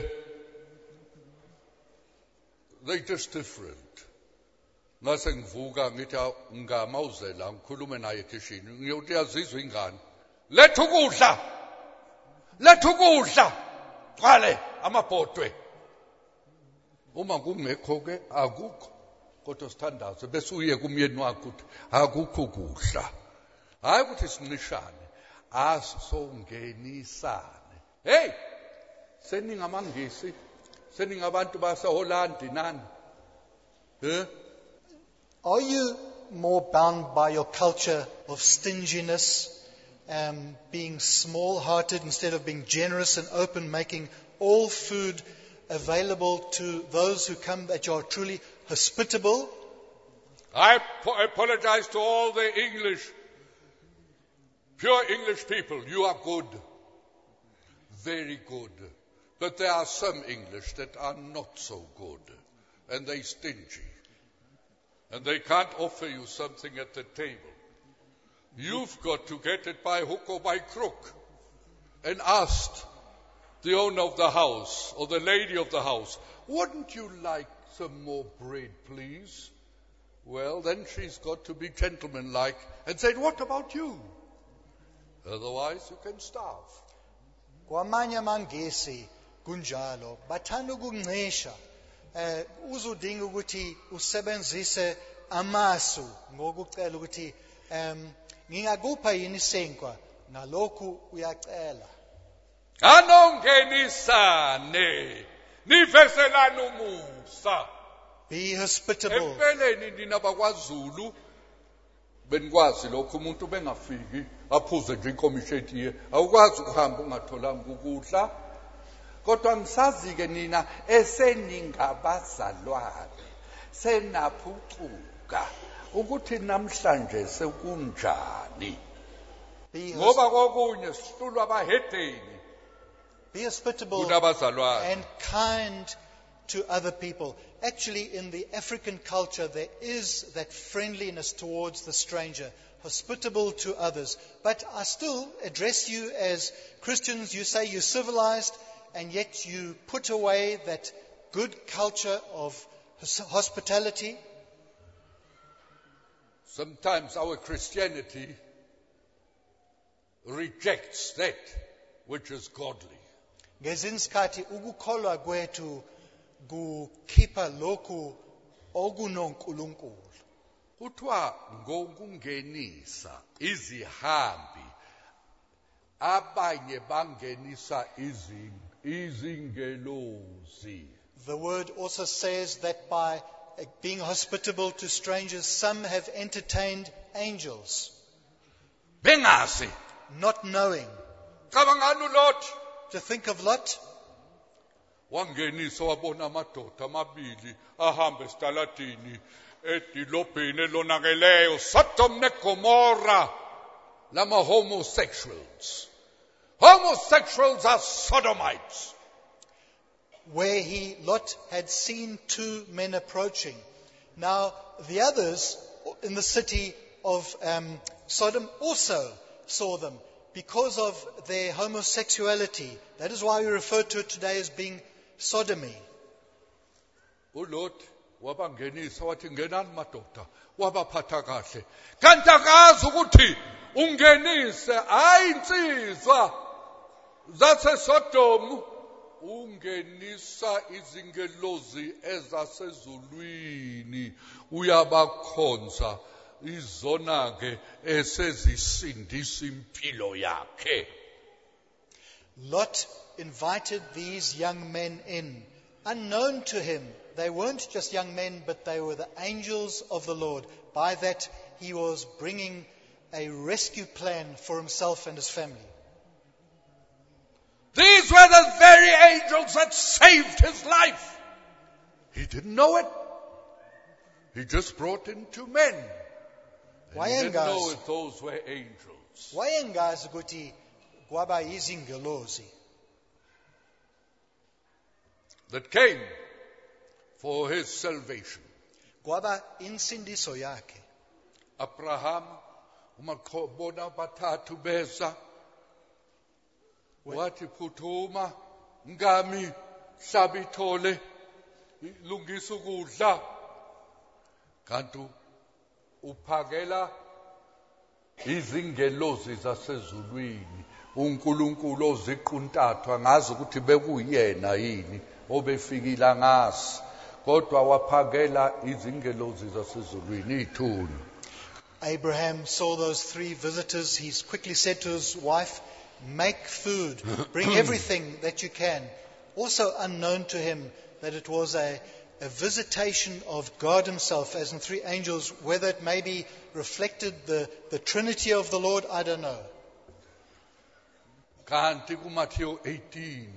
they're just different. Ngase ngivuka ngithi ngamawuzela ngikhulume naye ekishini. Ngiyothi yazizwa ingane. Letha ukudla. Letha ukudla. Qale amabhodwe. Uma kungekho ke akukho. Kodwa sithandaze bese uye kumyeni wakho uthi akukho ukudla. Hayi ukuthi sinqishane. Asongenisane. Hey! Seningamangisi. Seningabantu baseHolland nani? Eh? are you more bound by your culture of stinginess, um, being small-hearted instead of being generous and open, making all food available to those who come, that you are truly hospitable? I po- apologize to all the English, pure English people. You are good. Very good. But there are some English that are not so good. And they're stingy. And they can't offer you something at the table. You've got to get it by hook or by crook. And asked the owner of the house or the lady of the house, wouldn't you like some more bread, please? Well, then she's got to be gentlemanlike and say, what about you? Otherwise, you can starve. Kwamanye amangisi kunjalo bathanda ukuncisha eh uzodinga ukuthi usebenzise amasu ngokucela ukuthi em ngingakupha yini isenkwa nalokhu uyacela. Anongenisane niveselana umusa. Be hospitable. Empeleni nina bakwaZulu benikwazi lokho umuntu bengafiki aphuze nje inkomisheti ye awukwazi ukuhamba ungatholanga ukudla. Kodwa ngisazi ke nina eseningabazalwane senaphucuka ukuthi namhlanje sekunjani. Be, hos- Ngoba kokunye sihlulwa abahedeni be hospitable kunabazalwane. and kind to other people. Actually, in the African culture, there is that friendliness towards the stranger, hospitable to others. But I still address you as Christians. You say you're civilized, and yet you put away that good culture of hos- hospitality. Sometimes our Christianity rejects that which is godly. Ngezinye izikhathi ukukholwa kwethu kukhipha lokhu okunonkulunkulu. Kuthiwa ngokungenisa izihambi abanye bangenisa izing- izingelosi. The word also says that by uh, being hospitable to strangers, some have entertained angels, Bengazi not knowing. cabangani uLot To think of Lot, wangenisa wabona amadoda amabili ahamba esitaladini edilobheni elonakeleyo Sodom neGomorrah lama homosexuals. Homosexuals are sodomites. Where he, Lot, had seen two men approaching. Now, the others in the city of um, Sodom also saw them because of their homosexuality. That is why we refer to it today as being sodomy. uLot wabangenisa wathi ngenani madoda wabaphatha kahle kanti akazi ukuthi ungenise hayi insizwa zaseSodom ungenisa izingelozi ezasezulwini uyabakhonza izona ke esezisindisa impilo yakhe. Lot invited these young men in, unknown to him. They weren't just young men, but they were the angels of the Lord. By that, he was bringing a rescue plan for himself and his family. These were the very angels that saved his life. He didn't know it. He just brought in two men. And he didn't know if those were angels. Wayengazi ukuthi kwaba izingelozi That came for his salvation. kwaba insindiso yakhe. Abraham, umakhona bathathu beza. Wathi phuthuma, ngami hlabithole, lungisa ukudla. Kanti uphakela izingelozi zasezulwini. uNkulunkulu oziquntathu angazi ukuthi bekuyena yini obefikile ngasi. Kodwa waphakela izingelozi zasezulwini ithuna. Abraham saw those three visitors. He quickly said to his wife, make food, bring everything that you can. Also unknown to him that it was a, a visitation of God himself, as in three angels. Whether it maybe reflected the, the Trinity of the Lord, I don't know. Kanti kuMatthew eighteen.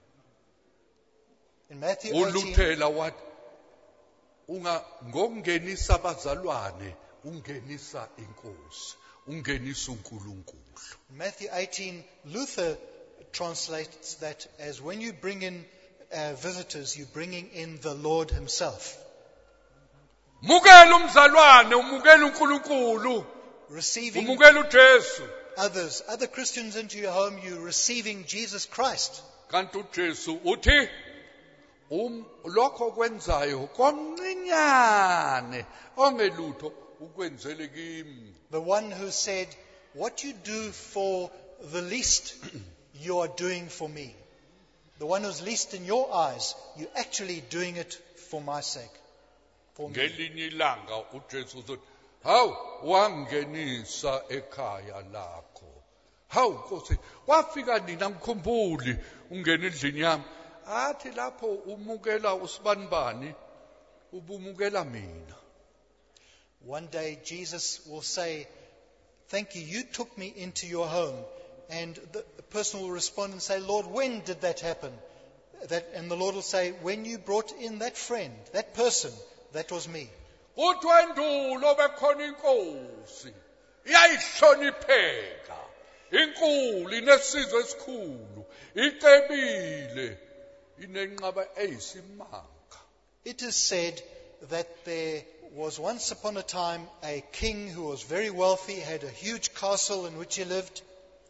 In Matthew eighteen, uLuthela wathi unga ngokungenisa abazalwane ungenisa inkosi, ungenisa uNkulunkulu. Matthew eighteen, Luther translates that as when you bring in uh, visitors, you're bringing in the Lord himself. Mukela umzalwane, umukela uNkulunkulu, Receiving umukela uJesu. others, other Christians into your home, you're receiving Jesus Christ. Kanti uJesu uthi um lokho kwenzayo komncinyane ongelutho ukwenzele kimi. The one who said, what you do for the least, you are doing for me. The one who's least in your eyes, you're actually doing it for my sake. For me. Ngelinye ilanga uJesu uthi hawu wangenisa ekhaya lakho. Hawu Nkosi wafika nina ngikhumbuli ungena endlini yami. Athi lapho umukela usibanibani ubumukela mina. One day Jesus will say, thank you, you took me into your home. And the person will respond and say, Lord, when did that happen? That, and the Lord will say, when you brought in that friend, that person, that was me. Utwendulo bekhona inkosi iyayihlonipheka inkulu inesizwe esikhulu icebile inenqaba eyisimanga. It is said that there was once upon a time a king who was very wealthy, had a huge castle in which he lived.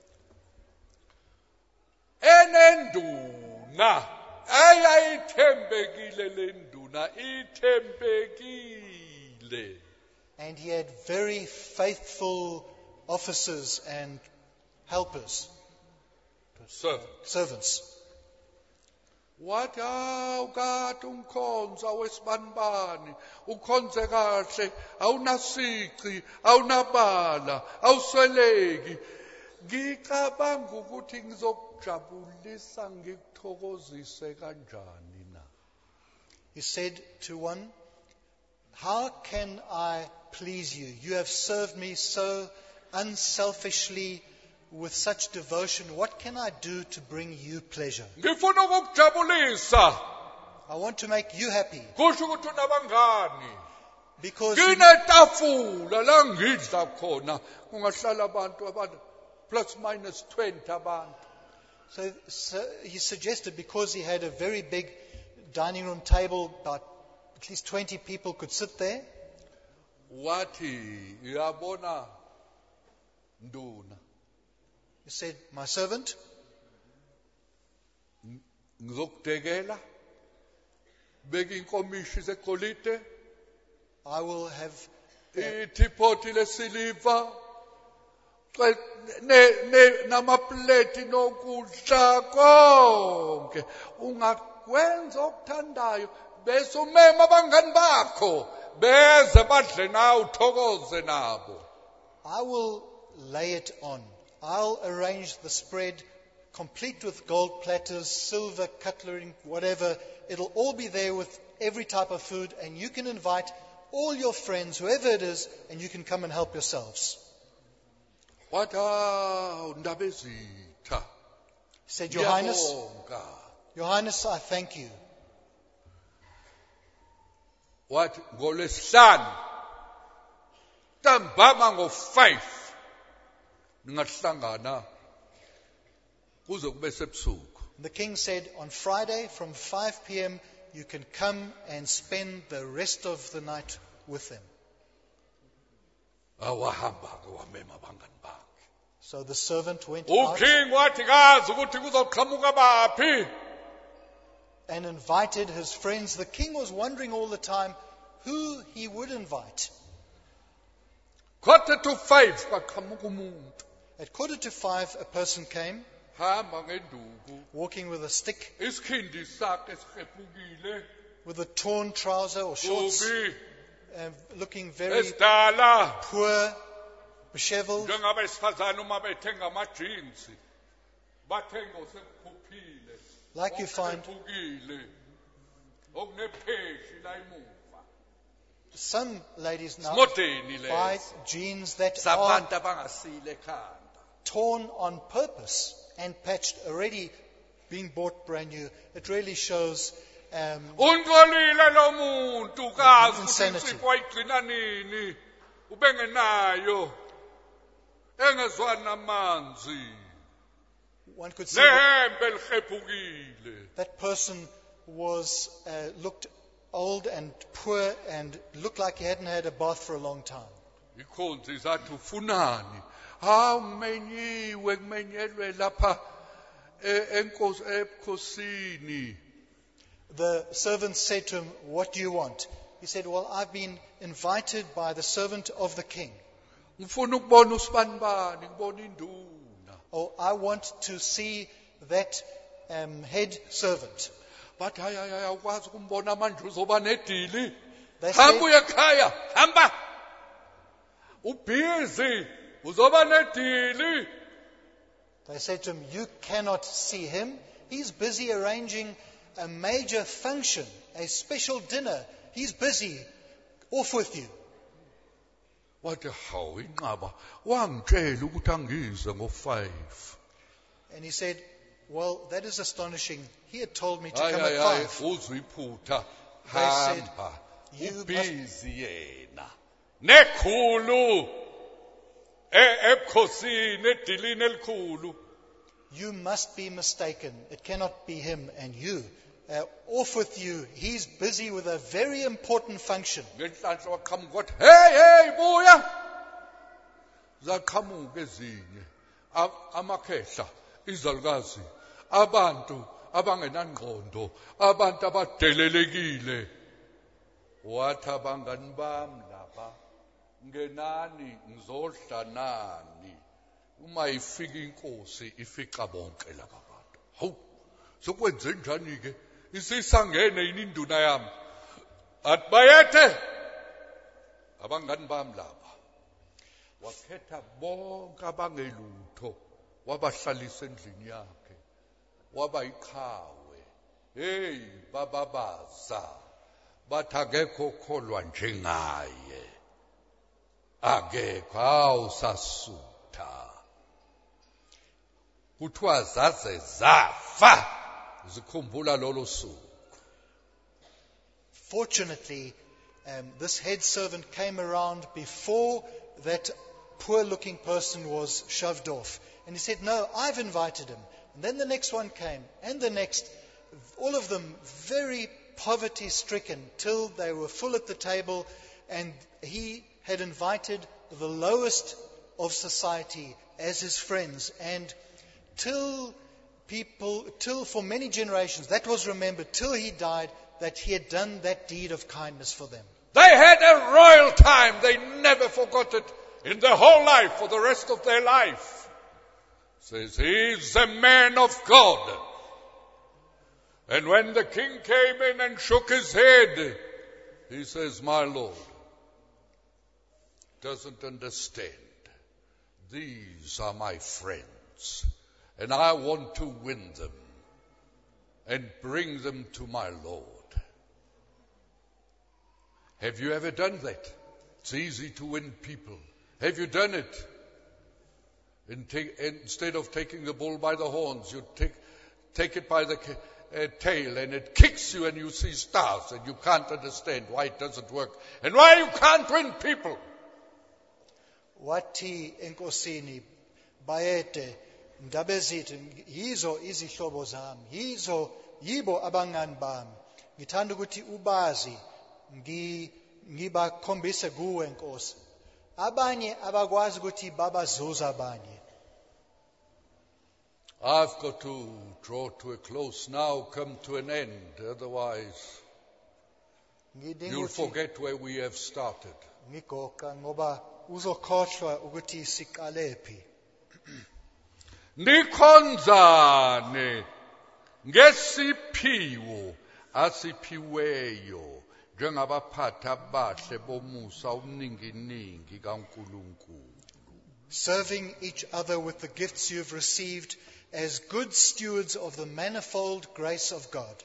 Enenduna ayayithembekile lenduna ithembekile. And he had very faithful officers and helpers, Servant. servants. Wathi awukade umkhonza wesibanibani ukhonze kahle awunasici awunabala awusweleki ngicabanga ukuthi ngizokujabulisa ngikuthokozise kanjani na. He said to one, how can I please you? You have served me so unselfishly with such devotion. What can I do to bring you pleasure? Ngifuna ukukujabulisa. I want to make you happy. Kusho ukuthi unabangani. because he, Kinetafula la ngidla khona kungahlala abantu abantu plus minus twenty abantu. so, so he suggested because he had a very big dining room table, about at least twenty people could sit there. Wathi uyabona nduna He said, my servant, ngizokudekela beka inkomishi zegolide I will have itipoti lesiliva ne ne namapleti nokudla konke ungakwenza okuthandayo bese umema abangani bakho beze badle nawe uthokoze nabo. I will lay it on. I'll arrange the spread complete with gold platters, silver cutlery, whatever. It'll all be there with every type of food, and you can invite all your friends, whoever it is, and you can come and help yourselves. Wathi hawu ndaba ezitha. He said, Your Highness, Ngiyabonga. Your Highness, I thank you. Wathi ngolesihlanu ntambama ngo five ningahlangana kuze kube sebusuku. The king said, on Friday from five p.m. you can come and spend the rest of the night with them. Awahamba ke wamema abangani bakhe. So the servant went out Uking wathi kazi ukuthi kuzoqhamuka baphi. and invited his friends. The king was wondering all the time who he would invite. Quarter to five kwaqhamuka umuntu. At quarter to five, a person came, Hamba ngenduku. walking with a stick, Isikhindi sakhe sikhepukile. with a torn trouser or shorts, Ubi uh, looking very esidala. poor, disheveled. Njengoba isifazana uma bethenga ama jeans bathenga osekuphuphile. Like you find Okukhepukile. Okunepheshi la emuva. some ladies now Modeni buy leso. jeans that are Sabantu abangasile ekhanda. torn on purpose and patched, already being bought brand new. It really shows um, Ungcolile lo muntu kazi ukuthi Insanity. insipho ayigcina nini ubengenayo engezwani namanzi one could see that, nehembe likhepukile. that person was uh, looked old and poor and looked like he hadn't had a bath for a long time. Ikhonzi zathi ufunani hawu kumenyiwe kumenyelwe lapha e- enkosi ebukhosini. The servant said to him, what do you want? He said, well, I've been invited by the servant of the king. Ngifuna ukubona usibanibani ngibona induna. Oh, I want to see that um, head servant. Bathi hayi hayi awukwazi ukumbona manje uzoba nedili. They Hamba said, uye ekhaya hamba. Ubhizi uzoba nedili. they said to him, you cannot see him. He's busy arranging a major function, a special dinner. He's busy. Off with you. Wathi hawu inqaba wangitshela ukuthi angize ngo five. And he said, well, that is astonishing. He had told me to Hayi come hayi at hayi five. uzwe iphutha. They said, Hamba. you must- Ubhizi yena. Nekhulu e- ebukhosini edilini elikhulu. You must be mistaken. It cannot be him and you. Uh, off with you. He's busy with a very important function. Ngenhlanhla waqhamuka wathi hey hey buya. Zaqhamuka ezinye A- amakhehla izalukazi abantu abangenangqondo abantu abadelelekile. Wathi abangani bami lapha ngenani ngizodla nani uma ifika inkosi ifica bonke laba bantu. Hawu sokwenze njani ke isisangene yini induna yami athi bayethe abangani bami lapha wakhetha bonke abangelutho wabahlalisa endlini yakhe waba iqhawe. Hey bababaza bathi akekho kholwa njengaye akekho hawu sasutha kuthiwa zaze zafa zikhumbula lolo suku. Fortunately, Um, this head servant came around before that poor-looking person was shoved off. And he said, no, I've invited him. And then the next one came, and the next, all of them very poverty-stricken, till they were full at the table, and he had invited the lowest of society as his friends. And till people, till for many generations, that was remembered, till he died, that he had done that deed of kindness for them. They had a royal time. They never forgot it in their whole life, for the rest of their life. Says, he's a man of God. And when the king came in and shook his head, he says, my Lord doesn't understand. These are my friends, and I want to win them and bring them to my Lord. Have you ever done that? It's easy to win people. Have you done it? And take, instead of taking the bull by the horns, you take, take it by the uh, tail, and it kicks you and you see stars, and you can't understand why it doesn't work and why you can't win people. Wathi enkosini bayede ndabezithu yizo izihlobo zami, yizo yibo abangani bami, ngithanda ukuthi ubazi, ngibakhombise kuwe Nkosi. Abanye abakwazi ukuthi babazuza abanye. I've got to draw to a close now, come to an end, otherwise you'll forget where we have started. Ngigoqa ngoba uzokhohlwa ukuthi siqale phi. Nikhonzane ngesiphiwo asiphiweyo njengabaphathi abahle bomusa umninginingi kaNkulunkulu. Serving each other with the gifts you have received as good stewards of the manifold grace of God.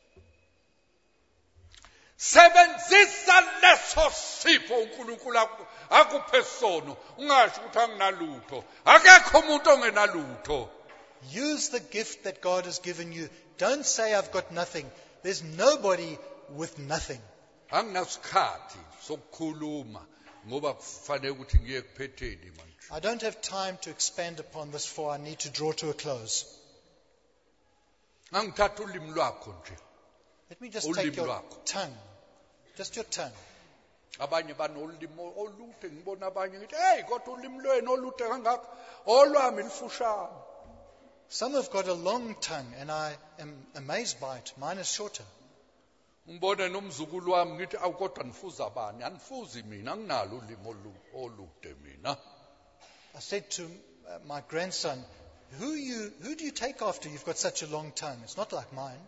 Sebenzisa leso sipho uNkulunkulu akuphe sona, ungasho ukuthi anginalutho. Akekho umuntu ongenalutho. Use the gift that God has given you. Don't say I've got nothing. There's nobody with nothing. Anginasikhathi sokukhuluma ngoba kufanele ukuthi ngiye kuphetheni manje. I don't have time to expand upon this, for I need to draw to a close. Angithatha ulimi lwakho nje. Let me just take your tongue. Just your tongue. Abanye banolimi olude, ngibona abanye ngithi hey kodwa ulimi lwenu olude kangaka, olwami lifushane. Some have got a long tongue, and I am amazed by it. Mine is shorter. Ngibona nomzukulu wami ngithi awukodwa nifuza abani, anifuzi mina, anginalo ulimi olude mina. I said to uh, my grandson, who you who do you take after? You've got such a long tongue. It's not like mine.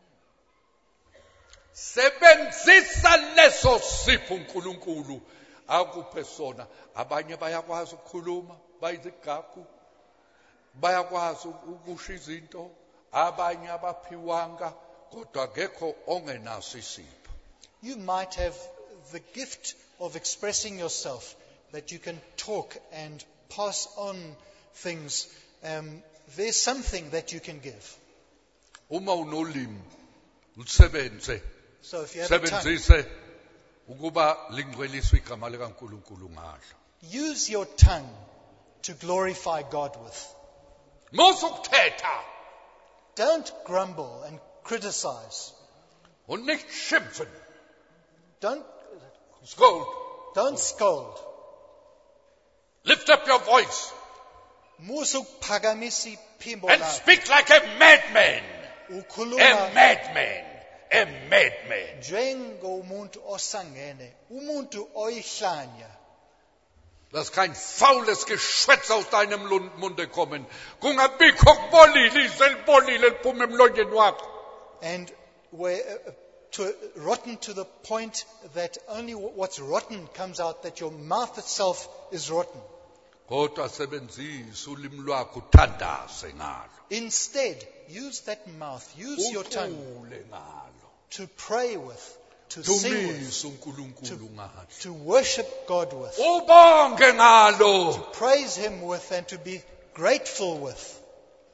Sebenzisa leso sipho uNkulunkulu akuphe sona. Abanye bayakwazi ukukhuluma, bayizigagu, bayakwazi ukusho izinto, abanye abaphiwanga, kodwa akekho ongenaso isipho. You might have the gift of expressing yourself, that you can talk and pass on things. Um, there's something that you can give. Uma unolimi usebenze. So if you have a tongue, sebenzise ukuba lingcweliswe igama likaNkulunkulu ngalo. Use your tongue to glorify God with. Mosukuthetha. Don't grumble and criticize. Und nicht schimpfen. Don't scold. Don't scold. Lift up your voice Musukuphakamisa iphimbo and lakho. speak like a madman. A Ukhuluma madman. A madman. njengomuntu osangene, umuntu oyihlanya. Lass kein faules Geschwätz aus deinem Munde kommen. Kungabikho kubolile, izwe libolile liphume emlonyeni wakho. And where uh, to, rotten to the point that only what's rotten comes out, that your mouth itself is rotten. Kodwa sebenzisa ulimi lwakho uthandaze ngalo. Instead, use that mouth, use your tongue Ucule ngalo. to pray with, to sing with, Dumisa uNkulunkulu ngalo. to worship God with, Ubonge ngalo. to praise Him with, and to be grateful with.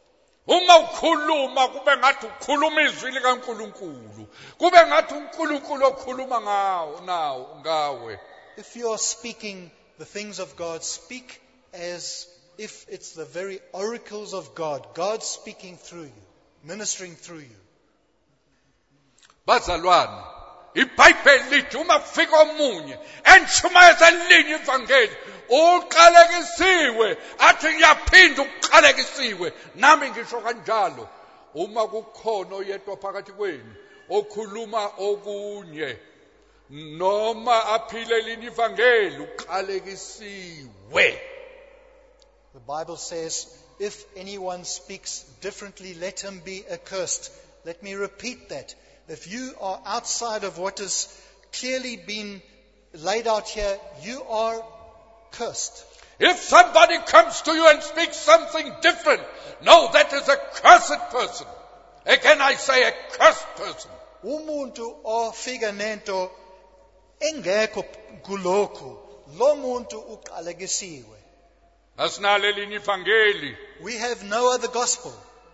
Uma ukhuluma kube ngathi ukhuluma izwi likaNkulunkulu. Kube ngathi uNkulunkulu okhuluma ngawo nawo ngawe. If you are speaking the things of God, speak as if it's the very oracles of God. God speaking through you, ministering through you. Bazalwane, iBhayibheli lithi uma kufika omunye enshumayeza elinye ivangeli, uqalekisiwe, athi ngiyaphinda uqalekisiwe. Nami ngisho kanjalo. Uma kukhona oyedwa phakathi kwenu okhuluma okunye noma aphile elinye ivangeli, uqalekisiwe. The Bible says, if anyone speaks differently, let him be accursed. Let me repeat that. If you are outside of what has clearly been laid out here, you are cursed. If somebody comes to you and speaks something different, no, that is a cursed person. Again I say a cursed person. Umuntu ofika nento engekho kulokhu, lo muntu uqalekisiwe. Asinalo elinye ivangeli. We have no other gospel.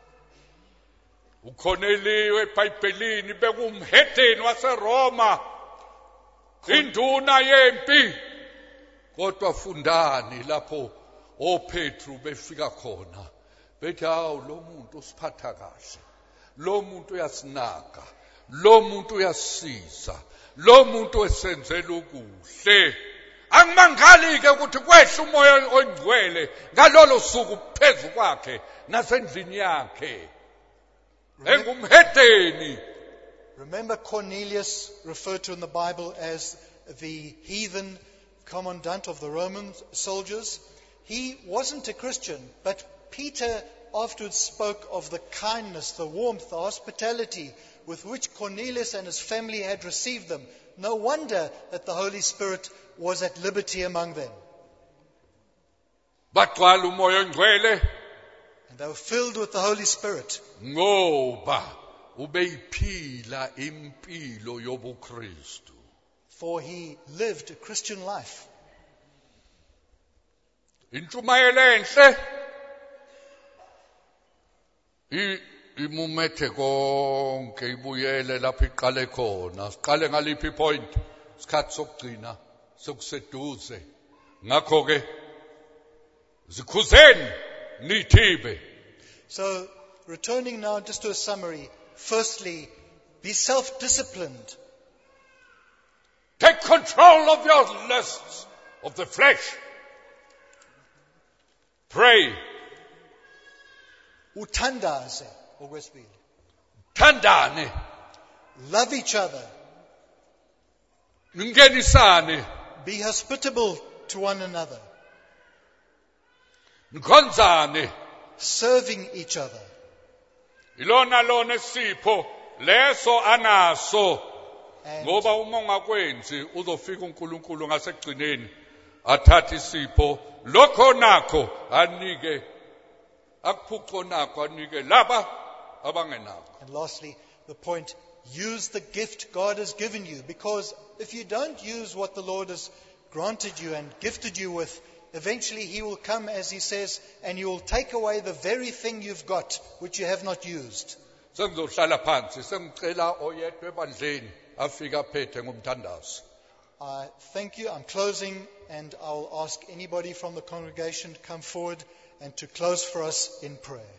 Ukhoneliwe eBhayibhelini bekumhedeni waseRoma, induna yempi. Kodwa fundani lapho oPetru befika khona. Bethi hawu lo muntu usiphatha kahle. Lo muntu uyasinaka. Lo muntu uyasiza. Lo muntu esenzela ukuhle. Angimangali ke ukuthi kwehla umoya ongcwele ngalolo suku phezu kwakhe nasendlini yakhe. Engumhedeni. Remember Cornelius, referred to in the Bible as the heathen commandant of the Roman soldiers. He wasn't a Christian, but Peter afterwards spoke of the kindness, the warmth, the hospitality with which Cornelius and his family had received them. No wonder that the Holy Spirit was at liberty among them. Bagcwala umoya ongcwele. And they were filled with the Holy Spirit. Ngoba ubeyiphila impilo yobuKristu. For he lived a Christian life. Intshumayelo enhle imumethe konke ibuyele lapho iqale khona. Siqale ngaliphi point? Isikhathi sokugcina sokuseduze. Ngakho ke zikhuzeni nithibe. So, returning now just to a summary. Firstly, be self-disciplined. Take control of your lusts of the flesh. Pray. Uthandaze okwesibili. Thandane. Love each other. Ningenisane. Be hospitable to one another. Nkonzane. Serving each other. Ilona lona sipho leso anaso. And Ngoba uma ungakwenzi uzofika uNkulunkulu ngasekugcineni athatha isipho lokho nakho anike akuphuco nakho anike laba abangenakho. And lastly, the point, use the gift God has given you. Because if you don't use what the Lord has granted you and gifted you with, eventually He will come, as He says, and He will take away the very thing you've got, which you have not used. Sengizohlala phansi sengicela oyedwa ebandleni afika phethe ngomthandazo. I thank you. I'm closing, and I'll ask anybody from the congregation to come forward and to close for us in prayer.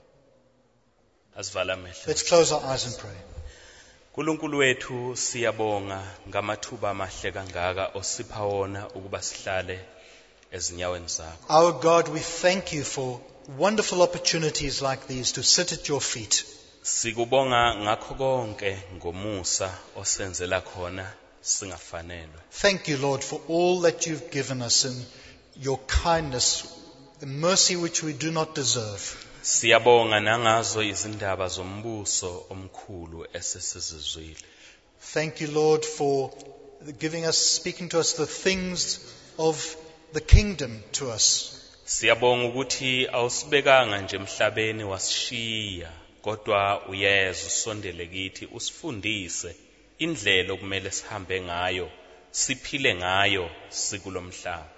Let's close our eyes and pray. Nkulunkulu wethu siyabonga ngamathuba amahle kangaka osipha wona ukuba sihlale ezinyaweni zakho. Our God, we thank you for wonderful opportunities like these to sit at your feet. Sikubonga ngakho konke ngomusa osenzela khona singafanelwe. Thank you, Lord, for all that you've given us and your kindness, the mercy which we do not deserve. Siyabonga nangazo izindaba zombuso omkhulu esesizizwile. Thank you, Lord, for giving us, speaking to us the things of the kingdom to us. Siyabonga ukuthi awusibekanga nje emhlabeni wasishiya, kodwa uyeza usondele kithi usifundise indlela okumele sihambe ngayo, siphile ngayo sikulomhlaba.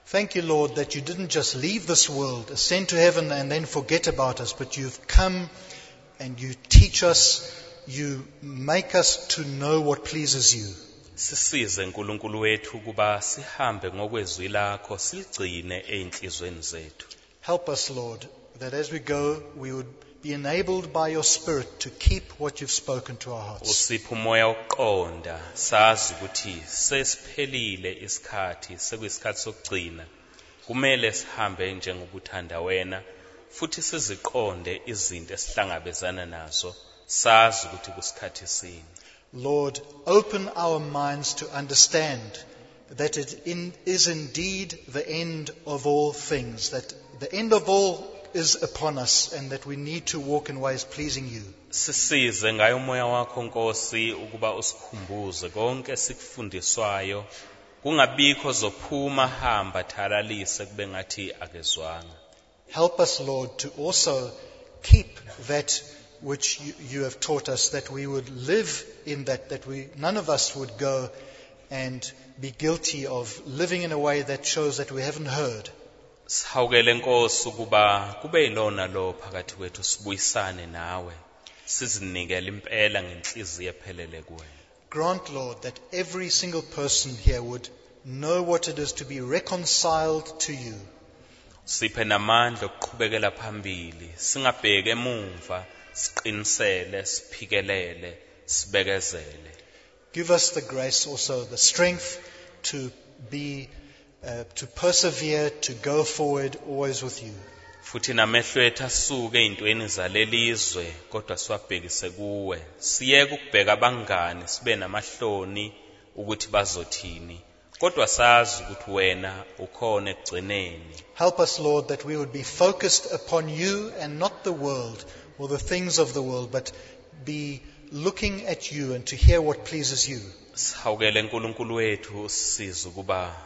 Thank you, Lord, that you didn't just leave this world, ascend to heaven and then forget about us, but you've come and you teach us, you make us to know what pleases you. Sisize nkulunkulu wethu kuba sihambe ngokwezwi lakho siligcine einhlizweni zethu. Help us, Lord, that as we go, we would be enabled by your Spirit to keep what you've spoken to our hearts. Usiphe umoya wokuqonda sazi ukuthi sesiphelile isikhathi sekuyisikhathi sokugcina. Kumele sihambe njengokuthanda wena futhi siziqonde izinto esihlangabezana nazo sazi ukuthi kusikhathi sini. Lord, open our minds to understand that it in, is indeed the end of all things, that the end of all is upon us and that we need to walk in ways pleasing you. Sisize ngayo umoya wakho Nkosi ukuba usikhumbuze konke sikufundiswayo kungabikho zophuma hamba thalalise kube ngathi akezwanga. Help us, Lord, to also keep that which you, you have taught us, that we would live in that, that we none of us would go and be guilty of living in a way that shows that we haven't heard. Sihawukele Nkosi ukuba kube yilona lo phakathi kwethu sibuyisane nawe sizinikele impela ngenhliziyo ephelele kuwe. Grant, Lord, that every single person here would know what it is to be reconciled to you. Siphe namandla okuqhubekela phambili singabheke emuva siqinisele siphikelele sibekezele. Give us the grace also, the strength to be uh, to persevere, to go forward always with you. Futhi namehlo ethu asuke ezintweni zalelizwe kodwa siwabhekise kuwe. Siyeke ukubheka abangani sibe namahloni ukuthi bazothini. Kodwa sazi ukuthi wena ukhona ekugcineni. Help us, Lord, that we would be focused upon you and not the world or the things of the world, but be looking at you and to hear what pleases you. Sihawukele nkulunkulu wethu usisize ukuba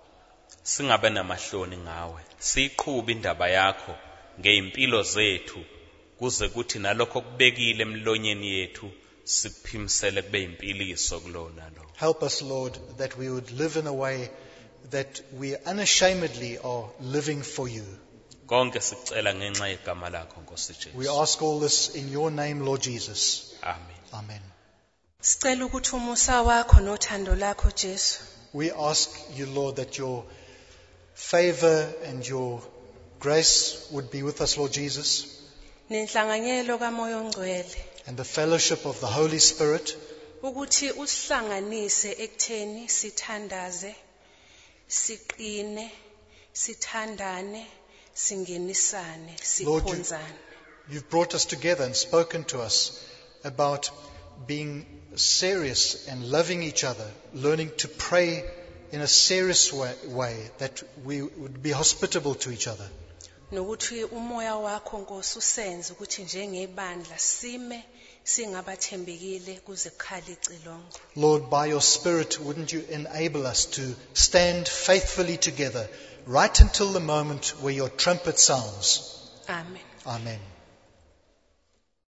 singabe namahloni ngawe. Siqhube indaba yakho ngeimpilo zethu kuze kuthi nalokho kubekile emlonyeni yethu siphimisele kube impiliso kulona lo. Help us, Lord, that we would live in a way that we unashamedly are living for you. Konke sicela ngenxa yegama lakho Nkosi Jesu. We ask all this in your name, Lord Jesus. Amen. Amen. Sicela ukuthi umusa wakho nothando lakho Jesu We ask you, Lord, that your favor and your grace would be with us, Lord Jesus, nenhlanganyelo kaMoya oNgcwele and the fellowship of the Holy Spirit, ukuthi usihlanganise ekutheni sithandaze siqine sithandane singenisane Lord, you- sikhonzane. you've brought us together and spoken to us about being serious and loving each other, learning to pray in a serious way, way that we would be hospitable to each other. Nokuthi umoya wakho Nkosi usenze ukuthi njengebandla sime singabathembekile kuze kukhale icilongo. Lord, by your Spirit, wouldn't you enable us to stand faithfully together right until the moment where your trumpet sounds? Amen. Amen.